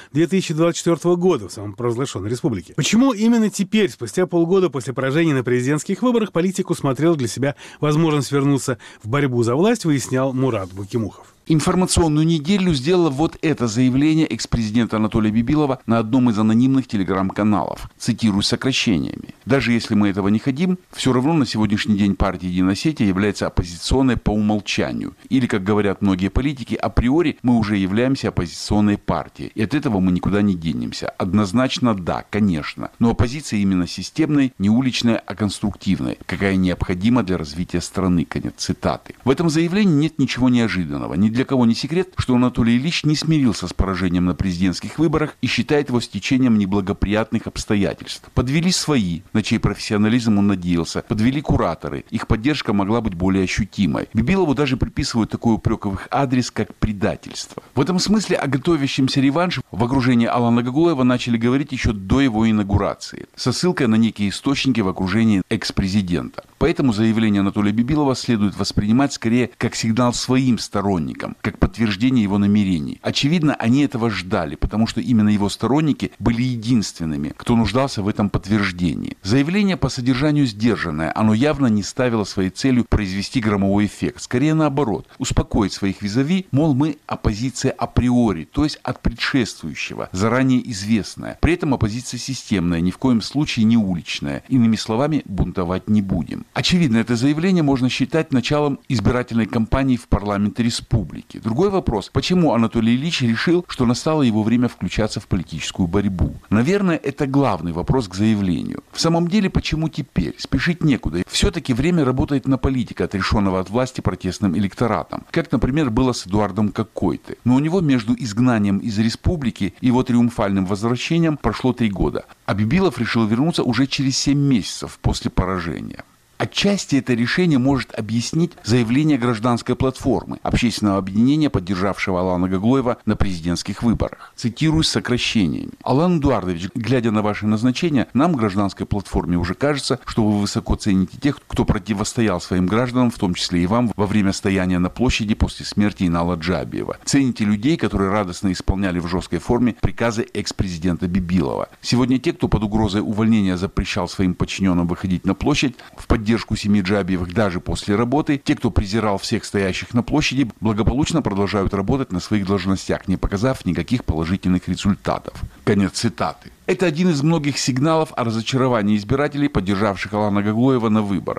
2024 года в самопровозглашенной республике. Почему именно теперь, спустя полгода после поражения на президентских выборах, политик усмотрел для себя возможность вернуться в борьбу за власть, выяснял Мурат Букимухов. Информационную неделю сделало вот это заявление экс-президента Анатолия Бибилова на одном из анонимных телеграм-каналов. Цитирую сокращениями. «Даже если мы этого не хотим, все равно на сегодняшний день партия «Единая Осетия» является оппозиционной по умолчанию. Или, как говорят многие политики, априори мы уже являемся оппозиционной партией. И от этого мы никуда не денемся. Однозначно да, конечно. Но оппозиция именно системной, не уличная, а конструктивной, какая необходима для развития страны». Конец цитаты. В этом заявлении нет ничего неожиданного. Ни для кого не секрет, что Анатолий Ильич не смирился с поражением на президентских выборах и считает его стечением неблагоприятных обстоятельств. Подвели свои, на чей профессионализм он надеялся, подвели кураторы, их поддержка могла быть более ощутимой. Бибилову даже приписывают такой упрек в их адрес, как предательство. В этом смысле о готовящемся реванше в окружении Алана Гагулаева начали говорить еще до его инаугурации, со ссылкой на некие источники в окружении экс-президента. Поэтому заявление Анатолия Бибилова следует воспринимать скорее как сигнал своим сторонникам, как подтверждение его намерений. Очевидно, они этого ждали, потому что именно его сторонники были единственными, кто нуждался в этом подтверждении. Заявление по содержанию сдержанное, оно явно не ставило своей целью произвести громовой эффект. Скорее наоборот, успокоить своих визави, мол, мы оппозиция априори, то есть от предшествующего, заранее известная. При этом оппозиция системная, ни в коем случае не уличная. Иными словами, бунтовать не будем. Очевидно, это заявление можно считать началом избирательной кампании в парламенте республики. Другой вопрос, почему Анатолий Ильич решил, что настало его время включаться в политическую борьбу? Наверное, это главный вопрос к заявлению. В самом деле, почему теперь? Спешить некуда. Все-таки время работает на политика, отрешенного от власти протестным электоратом. Как, например, было с Эдуардом Какойты. Но у него между изгнанием из республики и его триумфальным возвращением прошло 3 года. А Бибилов решил вернуться уже через 7 месяцев после поражения. Отчасти это решение может объяснить заявление гражданской платформы, общественного объединения, поддержавшего Алана Гагулаева на президентских выборах. Цитирую с сокращениями. Алан Эдуардович, глядя на ваше назначение, нам, гражданской платформе, уже кажется, что вы высоко цените тех, кто противостоял своим гражданам, в том числе и вам, во время стояния на площади после смерти Инала Джабиева. Цените людей, которые радостно исполняли в жесткой форме приказы экс-президента Бибилова. Сегодня те, кто под угрозой увольнения запрещал своим подчиненным выходить на площадь в поддержку семьи Джабиевых даже после работы, те, кто презирал всех стоящих на площади, благополучно продолжают работать на своих должностях, не показав никаких положительных результатов. Конец цитаты. Это один из многих сигналов о разочаровании избирателей, поддержавших Алана Гагулаева на выборах. К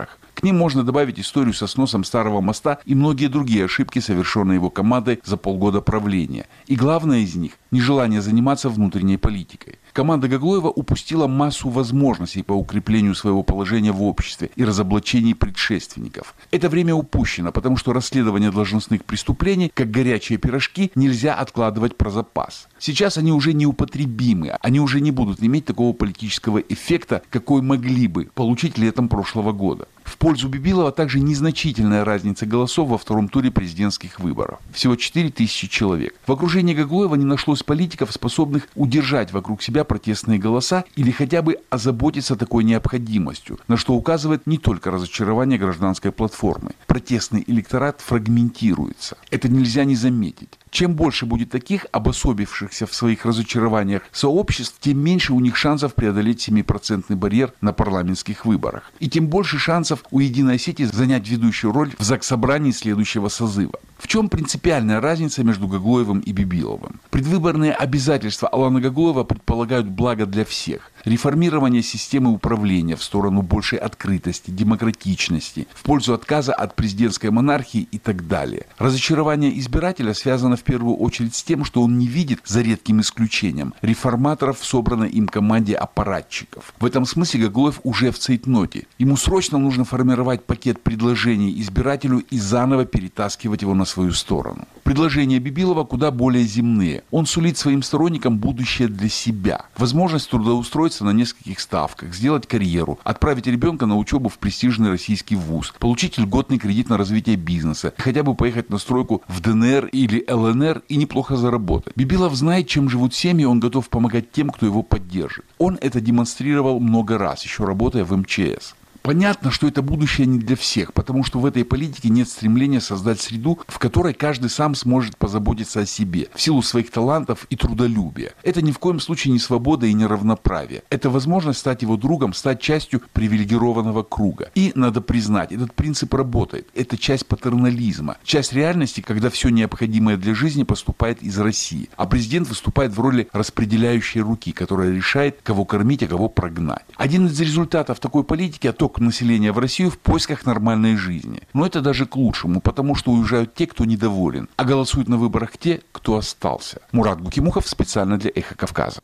К ним можно добавить историю со сносом Старого моста и многие другие ошибки, совершенные его командой за полгода правления. И главное из них – нежелание заниматься внутренней политикой. Команда Гаглоева упустила массу возможностей по укреплению своего положения в обществе и разоблачении предшественников. Это время упущено, потому что расследование должностных преступлений, как горячие пирожки, нельзя откладывать про запас. Сейчас они уже неупотребимы, они уже не будут иметь такого политического эффекта, какой могли бы получить летом прошлого года. В пользу Бибилова также незначительная разница голосов во втором туре президентских выборов. Всего 4000 человек. В окружении Гаглоева не нашлось политиков, способных удержать вокруг себя протестные голоса или хотя бы озаботиться такой необходимостью, на что указывает не только разочарование гражданской платформы. Протестный электорат фрагментируется. Это нельзя не заметить. Чем больше будет таких, обособившихся в своих разочарованиях сообществ, тем меньше у них шансов преодолеть 7% барьер на парламентских выборах. И тем больше шансов у Единой Осетии занять ведущую роль в Заксобрании следующего созыва. В чем принципиальная разница между Гаглоевым и Бибиловым? Предвыборные обязательства Алана Гаглоева предполагают благо для всех. Реформирование системы управления в сторону большей открытости, демократичности, в пользу отказа от президентской монархии и так далее. Разочарование избирателя связано в первую очередь с тем, что он не видит, за редким исключением, реформаторов в собранной им команде аппаратчиков. В этом смысле Гаглоев уже в цейтноте. Ему срочно нужно формировать пакет предложений избирателю и заново перетаскивать его на свою сторону. Предложения Бибилова куда более земные. Он сулит своим сторонникам будущее для себя. Возможность трудоустроиться на нескольких ставках, сделать карьеру, отправить ребенка на учебу в престижный российский вуз, получить льготный кредит на развитие бизнеса, хотя бы поехать на стройку в ДНР или ЛНР и неплохо заработать. Бибилов знает, чем живут семьи, он готов помогать тем, кто его поддержит. Он это демонстрировал много раз, еще работая в МЧС. Понятно, что это будущее не для всех, потому что в этой политике нет стремления создать среду, в которой каждый сам сможет позаботиться о себе, в силу своих талантов и трудолюбия. Это ни в коем случае не свобода и не равноправие. Это возможность стать его другом, стать частью привилегированного круга. И, надо признать, этот принцип работает. Это часть патернализма, часть реальности, когда все необходимое для жизни поступает из России, а президент выступает в роли распределяющей руки, которая решает, кого кормить, а кого прогнать. Один из результатов такой политики – отток населения в Россию в поисках нормальной жизни. Но это даже к лучшему, потому что уезжают те, кто недоволен, а голосуют на выборах те, кто остался. Мурат Гукимухов специально для «Эхо Кавказа».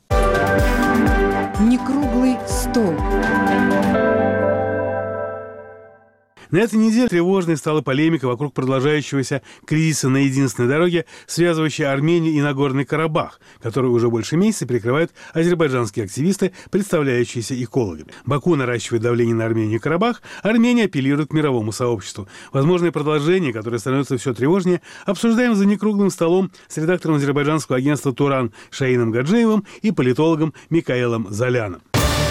Некруглый стол. На этой неделе тревожной стала полемика вокруг продолжающегося кризиса на единственной дороге, связывающей Армению и Нагорный Карабах, который уже больше месяца перекрывают азербайджанские активисты, представляющиеся экологами. Баку наращивает давление на Армению и Карабах, Армения апеллирует к мировому сообществу. Возможное продолжение, которое становится все тревожнее, обсуждаем за некруглым столом с редактором азербайджанского агентства «Туран» Шаином Гаджиевым и политологом Микаэлом Золяном.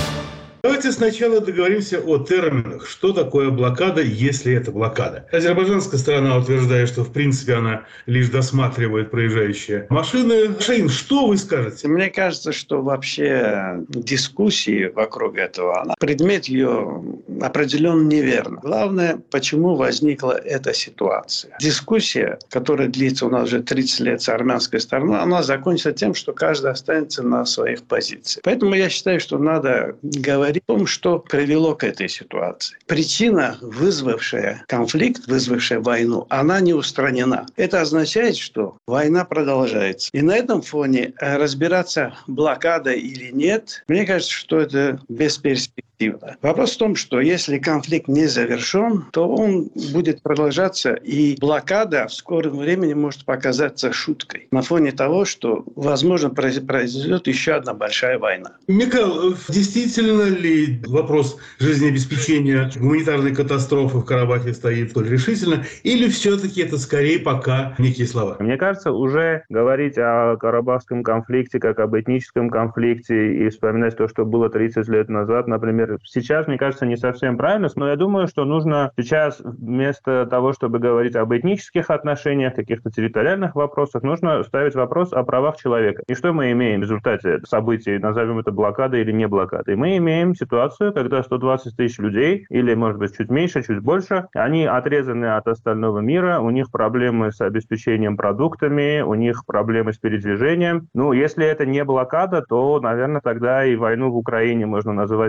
Давайте сначала договоримся о терминах. Что такое блокада, если это блокада? Азербайджанская сторона утверждает, что в принципе она лишь досматривает проезжающие машины. Шаин, что вы скажете? Мне кажется, что вообще дискуссии вокруг этого, предмет ее определенно неверно. Главное, почему возникла эта ситуация. Дискуссия, которая длится у нас уже 30 лет с армянской стороны, она закончится тем, что каждый останется на своих позициях. Поэтому я считаю, что надо говорить о том, что привело к этой ситуации. Причина, вызвавшая конфликт, вызвавшая войну, она не устранена. Это означает, что война продолжается. И на этом фоне разбираться, блокада или нет, мне кажется, что это бесперспективно. Вопрос в том, что если конфликт не завершен, то он будет продолжаться, и блокада в скором времени может показаться шуткой на фоне того, что, возможно, произойдет еще одна большая война. Микаэл, действительно ли вопрос жизнеобеспечения гуманитарной катастрофы в Карабахе стоит столь решительно, или все-таки это скорее пока некие слова? Мне кажется, уже говорить о карабахском конфликте как об этническом конфликте и вспоминать то, что было 30 лет назад, например, сейчас, мне кажется, не совсем правильно, но я думаю, что нужно сейчас вместо того, чтобы говорить об этнических отношениях, каких-то территориальных вопросах, нужно ставить вопрос о правах человека. И что мы имеем в результате событий, назовем это блокадой или не блокадой? Мы имеем ситуацию, когда 120 тысяч людей, или, может быть, чуть меньше, чуть больше, они отрезаны от остального мира, у них проблемы с обеспечением продуктами, у них проблемы с передвижением. Ну, если это не блокада, то, наверное, тогда и войну в Украине можно называть не войной,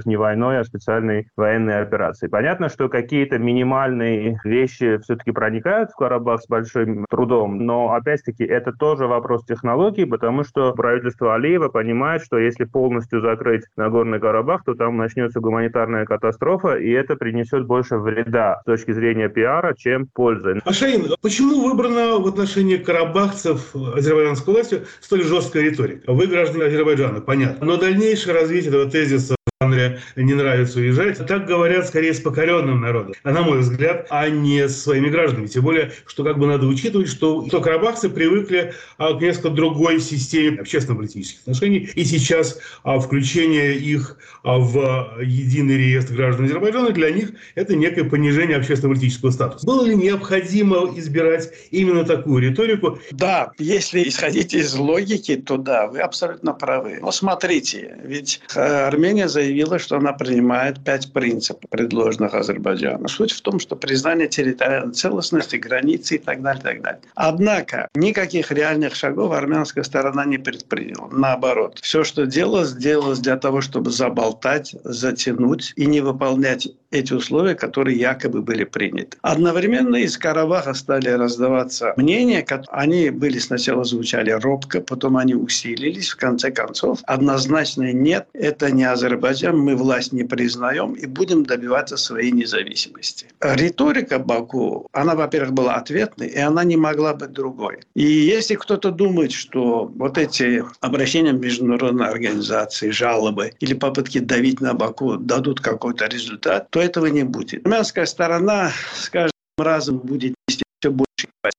войной, а специальной военной операцией. Понятно, что какие-то минимальные вещи все-таки проникают в Карабах с большим трудом, но, опять-таки, это тоже вопрос технологий, потому что правительство Алиева понимает, что если полностью закрыть Нагорный Карабах, то там начнется гуманитарная катастрофа, и это принесет больше вреда с точки зрения пиара, чем пользы. Шаин, почему выбрана в отношении карабахцев азербайджанской властью столь жесткая риторика? Вы граждане Азербайджана, понятно. Но дальнейшее развитие этого тезиса в жанре «не нравится уезжать», так говорят скорее с покоренным народом, на мой взгляд, а не с своими гражданами. Тем более, что как бы надо учитывать, что карабахцы привыкли к несколько другой системе общественно-политических отношений, и сейчас включение их в единый реестр граждан Азербайджана для них это некое понижение общественно-политического статуса. Было ли необходимо избирать именно такую риторику? Да, если исходить из логики, то да, вы абсолютно правы. Но смотрите, ведь Армения заявила, что она принимает 5 принципов, предложенных Азербайджану. Суть в том, что признание территориальной целостности, границы и так далее, и так далее. Однако никаких реальных шагов армянская сторона не предприняла. Наоборот, все, что делалось для того, чтобы заболтать, затянуть и не выполнять эти условия, которые якобы были приняты. Одновременно из Карабаха стали раздаваться мнения, они сначала звучали робко, потом они усилились, в конце концов. Однозначно нет, это не Азербайджан, мы власть не признаем и будем добиваться своей независимости. Риторика Баку, она, во-первых, была ответной, и она не могла быть другой. И если кто-то думает, что вот эти обращения в международные организации, жалобы или попытки давить на Баку дадут какой-то результат, то этого не будет. Армянская сторона с каждым разом будет нести все больше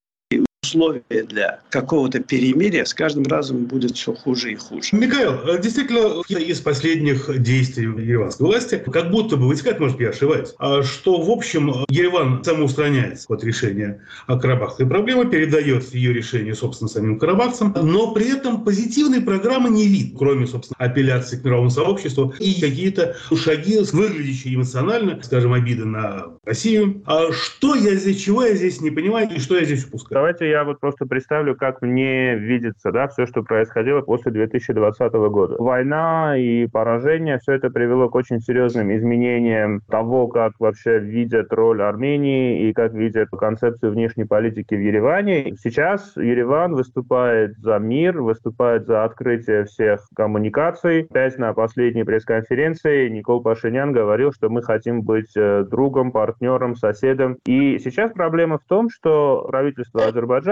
условия для какого-то перемирия с каждым разом будет все хуже и хуже. Михаил, действительно, из последних действий ереванской власти, как будто бы вытекает, может, я ошибаюсь, что, в общем, Ереван самоустраняется от решения карабахской проблемы, передает ее решение, собственно, самим карабахцам, но при этом позитивной программы не видно, кроме, собственно, апелляции к мировому сообществу и какие-то шаги, выглядящие эмоционально, скажем, обиды на Россию. Чего я здесь не понимаю и что я здесь упускаю? Давайте я просто представлю, как мне видится, все, что происходило после 2020 года. Война и поражение, все это привело к очень серьезным изменениям того, как вообще видят роль Армении и как видят концепцию внешней политики в Ереване. Сейчас Ереван выступает за мир, выступает за открытие всех коммуникаций. Опять на последней пресс-конференции Никол Пашинян говорил, что мы хотим быть другом, партнером, соседом. И сейчас проблема в том, что правительство Азербайджана,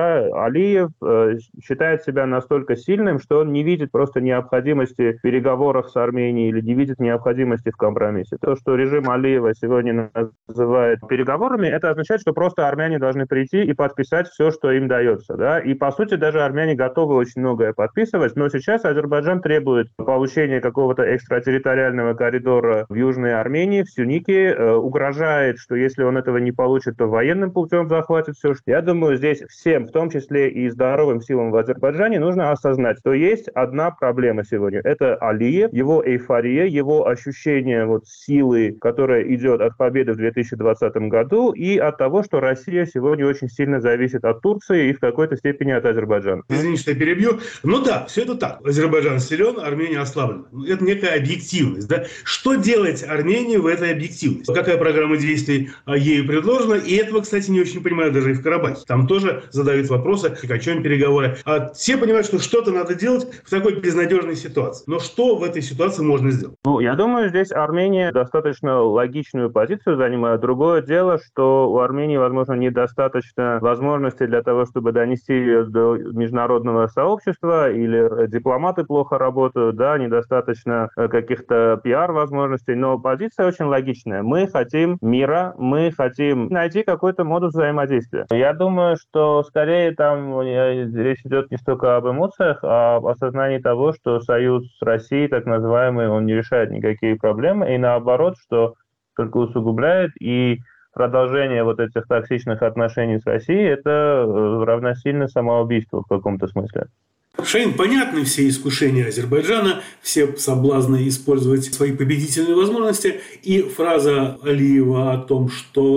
Алиев считает себя настолько сильным, что он не видит просто необходимости в переговорах с Арменией или не видит необходимости в компромиссе. То, что режим Алиева сегодня называет переговорами, это означает, что просто армяне должны прийти и подписать все, что им дается. И, по сути, даже армяне готовы очень многое подписывать, но сейчас Азербайджан требует получения какого-то экстратерриториального коридора в Южной Армении, в Сюнике, угрожает, что если он этого не получит, то военным путем захватит все. Я думаю, здесь всем, в том числе и здоровым силам в Азербайджане, нужно осознать, что есть одна проблема сегодня. Это Алиев, его эйфория, его ощущение силы, которая идет от победы в 2020 году, и от того, что Россия сегодня очень сильно зависит от Турции и в какой-то степени от Азербайджана. Извините, что я перебью. Да, все это так. Азербайджан силен, Армения ослаблена. Это некая объективность. Что делать Армении в этой объективности? Какая программа действий ею предложена? И этого, кстати, не очень понимают даже и в Карабахе. Там тоже задают вопросы, о чем переговоры. Все понимают, что что-то надо делать в такой безнадежной ситуации. Но что в этой ситуации можно сделать? Я думаю, здесь Армения достаточно логичную позицию занимает. Другое дело, что у Армении, возможно, недостаточно возможностей для того, чтобы донести ее до международного сообщества, или дипломаты плохо работают, недостаточно каких-то пиар-возможностей, но позиция очень логичная. Мы хотим мира, мы хотим найти какой-то модус взаимодействия. Я думаю, что скорее там речь идет не столько об эмоциях, а об осознании того, что союз с Россией, так называемый, он не решает никакие проблемы, и наоборот, что только усугубляет, и продолжение этих токсичных отношений с Россией – это равносильно самоубийству в каком-то смысле. Шаин, понятны все искушения Азербайджана, все соблазны использовать свои победительные возможности, и фраза Алиева о том, что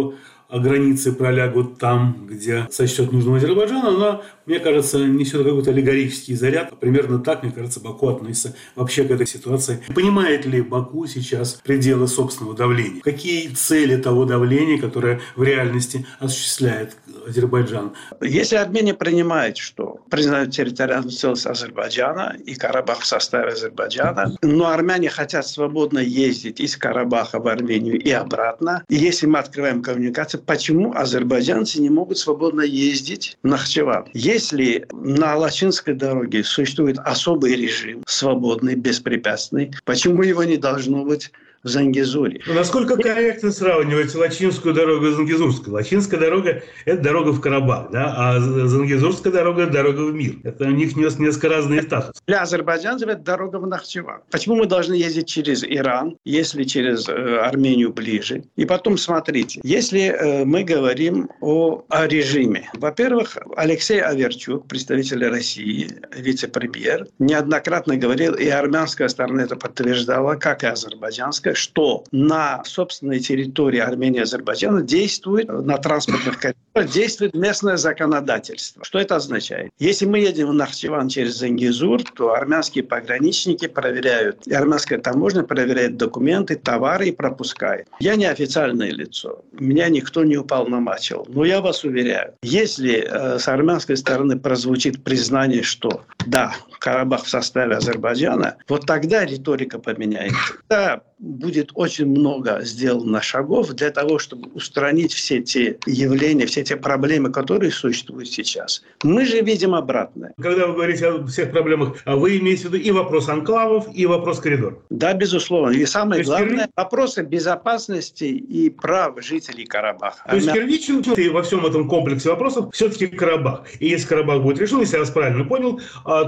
границы пролягут там, где сочтет нужным Азербайджан, она, мне кажется, несет какой-то аллегорический заряд. Примерно так, мне кажется, Баку относится вообще к этой ситуации. Понимает ли Баку сейчас пределы собственного давления? Какие цели того давления, которое в реальности осуществляет Азербайджан? Если Армения принимает, что признают территориальную целостность Азербайджана и Карабах в составе Азербайджана, но армяне хотят свободно ездить из Карабаха в Армению и обратно, и если мы открываем коммуникацию, почему азербайджанцы не могут свободно ездить в Нахчеван? Если на Лачинской дороге существует особый режим, свободный, беспрепятственный, почему его не должно быть в Зангезуре? Насколько корректно сравнивать Лачинскую дорогу и Зангезурскую? Лачинская дорога – это дорога в Карабах, да? А Зангезурская дорога – это дорога в мир. Это у них несколько разные статусы. Для азербайджанцев это дорога в Нахчеван. Почему мы должны ездить через Иран, если через Армению ближе? И потом смотрите, если мы говорим о режиме. Во-первых, Алексей Аверчук, представитель России, вице-премьер, неоднократно говорил, и армянская сторона это подтверждала, как и азербайджанская, что на собственной территории Армении и Азербайджана действует, на транспортных коридорах действует местное законодательство. Что это означает? Если мы едем в Нахчеван через Зангезур, то армянские пограничники проверяют, и армянская таможня проверяет документы, товары и пропускает. Я не официальное лицо, меня никто не уполномочил. Но я вас уверяю, если с армянской стороны прозвучит признание, что да, Карабах в составе Азербайджана, вот тогда риторика поменяется. Тогда будет очень много сделано шагов для того, чтобы устранить все те явления, все те проблемы, которые существуют сейчас. Мы же видим обратное. Когда вы говорите о всех проблемах, вы имеете в виду и вопрос анклавов, и вопрос коридоров? Да, безусловно. И самое главное, вопросы безопасности и прав жителей Карабаха. То есть первичен во всем этом комплексе вопросов все-таки Карабах. И если Карабах будет решен, если я вас правильно понял,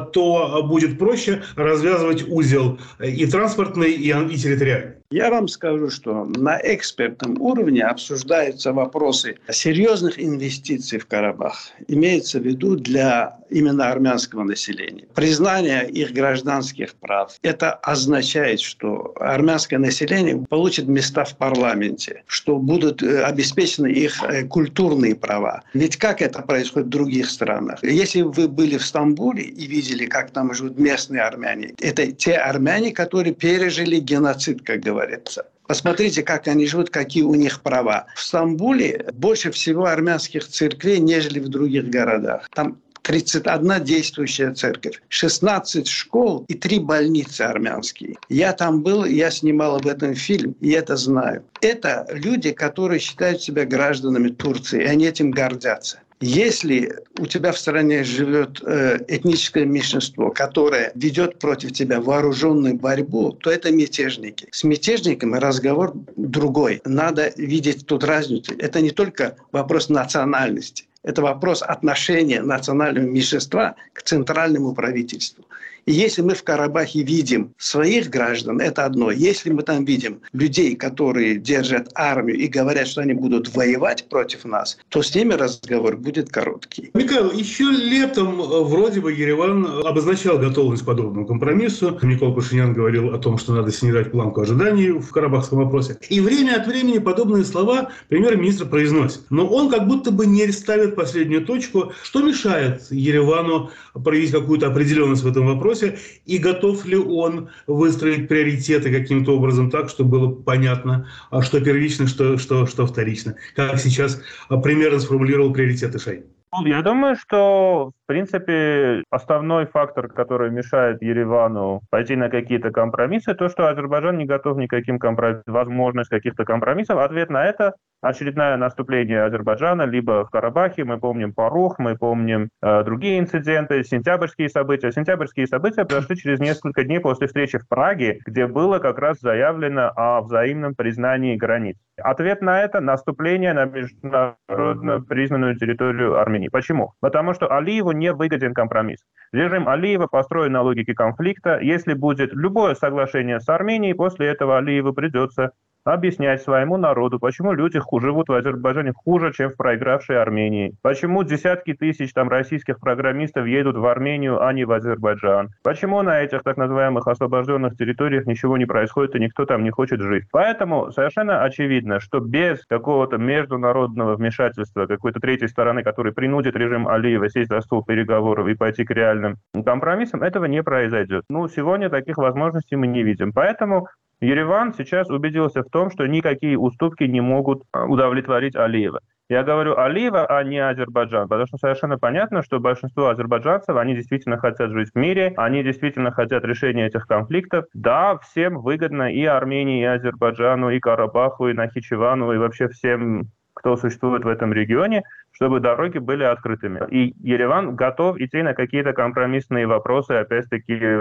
то будет проще развязывать узел и транспортный, и территориальный. Я вам скажу, что на экспертном уровне обсуждаются вопросы серьезных инвестиций в Карабах. Имеется в виду для именно армянского населения. Признание их гражданских прав. Это означает, что армянское население получит места в парламенте, что будут обеспечены их культурные права. Ведь как это происходит в других странах? Если вы были в Стамбуле и видели, как там живут местные армяне, это те армяне, которые пережили геноцид, как говорится. Посмотрите, как они живут, какие у них права. В Стамбуле больше всего армянских церквей, нежели в других городах. Там 31 действующая церковь, 16 школ и 3 больницы армянские. Я там был, я снимал об этом фильм, и это знаю. Это люди, которые считают себя гражданами Турции, и они этим гордятся. Если у тебя в стране живет этническое меньшинство, которое ведет против тебя вооруженную борьбу, то это мятежники. С мятежниками разговор другой. Надо видеть тут разницу. Это не только вопрос национальности. Это вопрос отношения национального меньшинства к центральному правительству. И если мы в Карабахе видим своих граждан, это одно. Если мы там видим людей, которые держат армию и говорят, что они будут воевать против нас, то с ними разговор будет короткий. Михаил, еще летом вроде бы Ереван обозначал готовность к подобному компромиссу. Никол Пашинян говорил о том, что надо снижать планку ожиданий в карабахском вопросе. И время от времени подобные слова премьер-министр произносит. Но он как будто бы не ставит последнюю точку. Что мешает Еревану проявить какую-то определенность в этом вопросе? И готов ли он выстроить приоритеты каким-то образом так, чтобы было понятно, что первично, что вторично? Как сейчас примерно сформулировал приоритеты Шойгу? Я думаю, что, в принципе, основной фактор, который мешает Еревану пойти на какие-то компромиссы, то, что Азербайджан не готов ни к каким компромиссам, возможность каких-то компромиссов. Ответ на это — очередное наступление Азербайджана, либо в Карабахе, мы помним Парух, мы помним другие инциденты, сентябрьские события. Сентябрьские события произошли через несколько дней после встречи в Праге, где было как раз заявлено о взаимном признании границ. Ответ на это — наступление на международно признанную территорию Армении. Почему? Потому что Алиеву не выгоден компромисс. Режим Алиева построен на логике конфликта. Если будет любое соглашение с Арменией, после этого Алиеву придется объяснять своему народу, почему люди живут в Азербайджане хуже, чем в проигравшей Армении. Почему десятки тысяч там российских программистов едут в Армению, а не в Азербайджан. Почему на этих так называемых освобожденных территориях ничего не происходит и никто там не хочет жить. Поэтому совершенно очевидно, что без какого-то международного вмешательства какой-то третьей стороны, который принудит режим Алиева сесть за стол переговоров и пойти к реальным компромиссам, этого не произойдет. Сегодня таких возможностей мы не видим. Поэтому Ереван сейчас убедился в том, что никакие уступки не могут удовлетворить Алиева. Я говорю Алиева, а не Азербайджан, потому что совершенно понятно, что большинство азербайджанцев, они действительно хотят жить в мире, они действительно хотят решения этих конфликтов. Да, всем выгодно и Армении, и Азербайджану, и Карабаху, и Нахичевану, и вообще всем, кто существует в этом регионе, чтобы дороги были открытыми. И Ереван готов идти на какие-то компромиссные вопросы, опять-таки,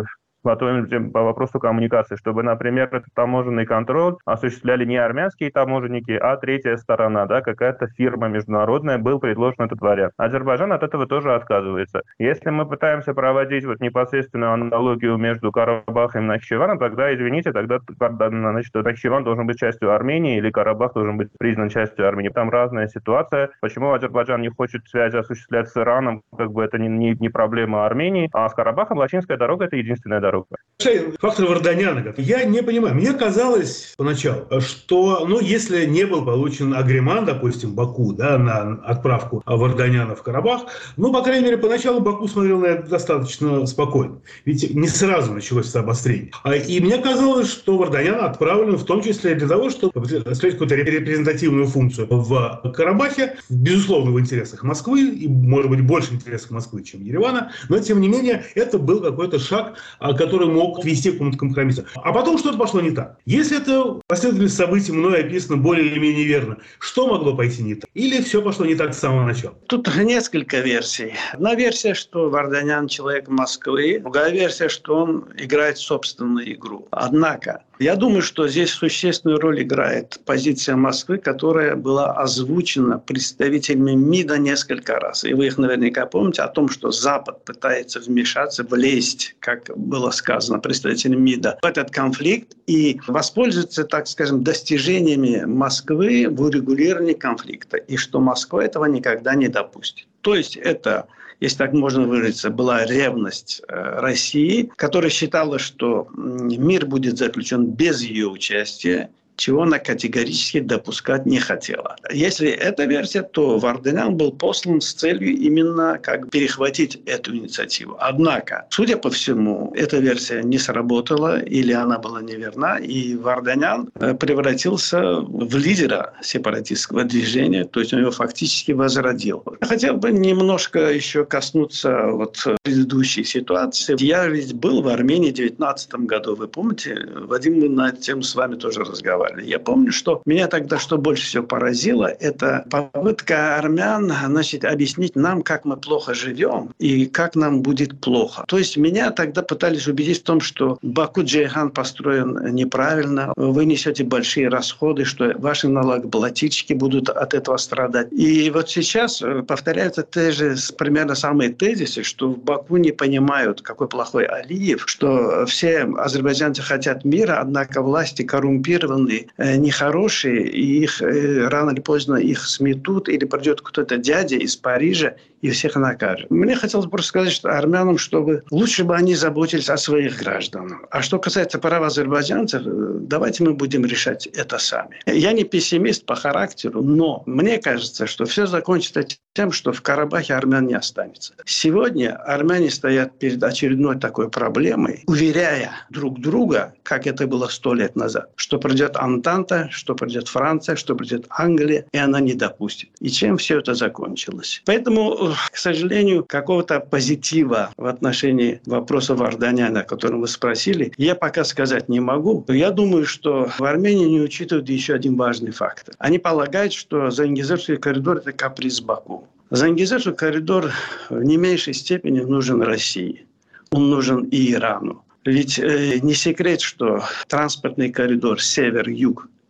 по вопросу коммуникации, чтобы, например, этот таможенный контроль осуществляли не армянские таможенники, а третья сторона, да, какая-то фирма международная, был предложен этот вариант. Азербайджан от этого тоже отказывается. Если мы пытаемся проводить непосредственную аналогию между Карабахом и Нахичеваном, тогда, извините, тогда Нахичеван должен быть частью Армении или Карабах должен быть признан частью Армении. Там разная ситуация. Почему Азербайджан не хочет связи осуществлять с Ираном, это не проблема Армении, а с Карабахом Лачинская дорога — это единственная дорога. Фактор Варданяна. Я не понимаю. Мне казалось поначалу, что, если не был получен агреман, допустим, Баку, да, на отправку Варданяна в Карабах, по крайней мере, поначалу Баку смотрел на это достаточно спокойно. Ведь не сразу началось это обострение. И мне казалось, что Варданян отправлен в том числе для того, чтобы осуществлять какую-то репрезентативную функцию в Карабахе, безусловно, в интересах Москвы, и, может быть, больше интересах Москвы, чем Еревана, но, тем не менее, это был какой-то шаг, который мог вести к какому-то компромиссу. А потом что-то пошло не так. Если это последовательность событий мной описано более или менее верно, что могло пойти не так? Или все пошло не так с самого начала? Тут несколько версий. Одна версия, что Варданян человек Москвы. Другая версия, что он играет собственную игру. Однако, я думаю, что здесь существенную роль играет позиция Москвы, которая была озвучена представителями МИДа несколько раз. И вы их наверняка помните о том, что Запад пытается вмешаться, влезть, как было сказано представителями МИДа, в этот конфликт и воспользоваться, так скажем, достижениями Москвы в урегулировании конфликта. И что Москва этого никогда не допустит. То есть это, если так можно выразиться, была ревность России, которая считала, что мир будет заключен без ее участия, чего она категорически допускать не хотела. Если эта версия, то Варданян был послан с целью именно перехватить эту инициативу. Однако, судя по всему, эта версия не сработала или она была неверна, и Варданян превратился в лидера сепаратистского движения, то есть он его фактически возродил. Я хотел бы немножко еще коснуться предыдущей ситуации. Я ведь был в Армении в 2019 году, вы помните? Вадим, мы на эту тему с вами тоже разговаривали. Я помню, что меня тогда что больше всего поразило, это попытка армян, объяснить нам, как мы плохо живем и как нам будет плохо. То есть меня тогда пытались убедить в том, что Баку-Джейхан построен неправильно, вы несете большие расходы, что ваши налогоплательщики будут от этого страдать. И сейчас повторяются примерно самые тезисы, что в Баку не понимают, какой плохой Алиев, что все азербайджанцы хотят мира, однако власти коррумпированные, нехорошие, и их рано или поздно их сметут, или придет кто-то дядя из Парижа и всех накажет. Мне хотелось просто сказать армянам, чтобы лучше бы они заботились о своих гражданах. А что касается прав азербайджанцев, давайте мы будем решать это сами. Я не пессимист по характеру, но мне кажется, что все закончится тем, что в Карабахе армян не останется. Сегодня армяне стоят перед очередной такой проблемой, уверяя друг друга, как это было 100 лет назад, что придет Антанта, что придет Франция, что придет Англия, и она не допустит. И чем все это закончилось? Поэтому, к сожалению, какого-то позитива в отношении вопроса Варданяна, о котором вы спросили, я пока сказать не могу. Я думаю, что в Армении не учитывают еще один важный фактор. Они полагают, что Зангезурский коридор – это каприз Баку. Зангезурский коридор в не меньшей степени нужен России. Он нужен и Ирану. Ведь не секрет, что транспортный коридор север-юг,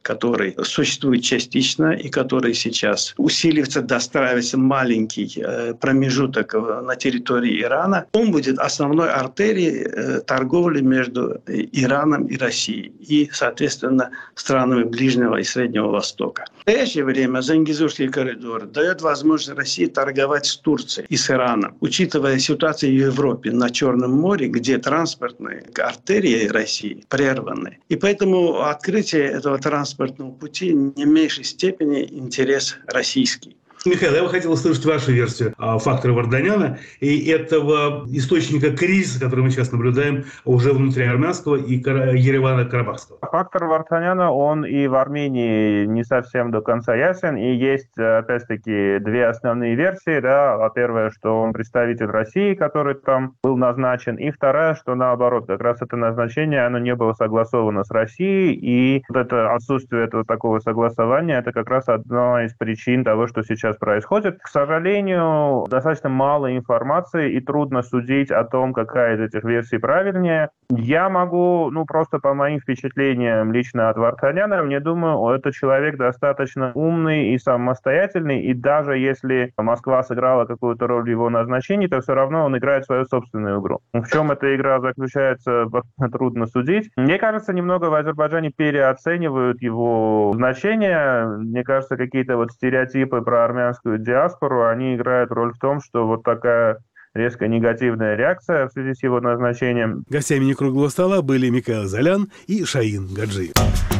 который существует частично и который сейчас усиливается, достраивается маленький промежуток на территории Ирана, он будет основной артерией торговли между Ираном и Россией и, соответственно, странами Ближнего и Среднего Востока. В настоящее время Зангезурский коридор дает возможность России торговать с Турцией и с Ираном, учитывая ситуацию в Европе на Черном море, где транспортные артерии России прерваны. И поэтому открытие этого транспортного пути не в меньшей степени интерес российский. Михаил, я бы хотел услышать вашу версию фактора Варданяна и этого источника кризиса, который мы сейчас наблюдаем уже внутри армянского и Еревана-Карабахского. Фактор Варданяна, он и в Армении не совсем до конца ясен, и есть, опять-таки, две основные версии. Да. Первая, что он представитель России, который там был назначен, и вторая, что наоборот, как раз это назначение, оно не было согласовано с Россией, и вот это отсутствие этого такого согласования, это как раз одна из причин того, что сейчас происходит. К сожалению, достаточно мало информации и трудно судить о том, какая из этих версий правильнее. Я могу, просто по моим впечатлениям лично от Варданяна, мне думаю, это человек достаточно умный и самостоятельный, и даже если Москва сыграла какую-то роль в его назначении, то все равно он играет свою собственную игру. В чем эта игра заключается, трудно судить. Мне кажется, немного в Азербайджане переоценивают его значение. Мне кажется, какие-то стереотипы про армянскую диаспору, они играют роль в том, что вот такая резко негативная реакция в связи с его назначением. Гостями «Некруглого стола» были Микаэл Золян и Шаин Гаджиев.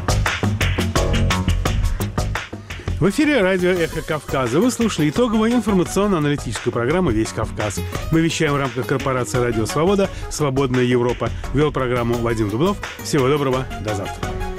В эфире радио «Эхо Кавказа». Вы слушали итоговую информационно-аналитическую программу «Весь Кавказ». Мы вещаем в рамках корпорации «Радио Свобода», «Свободная Европа». Вел программу Вадим Дубнов. Всего доброго. До завтра.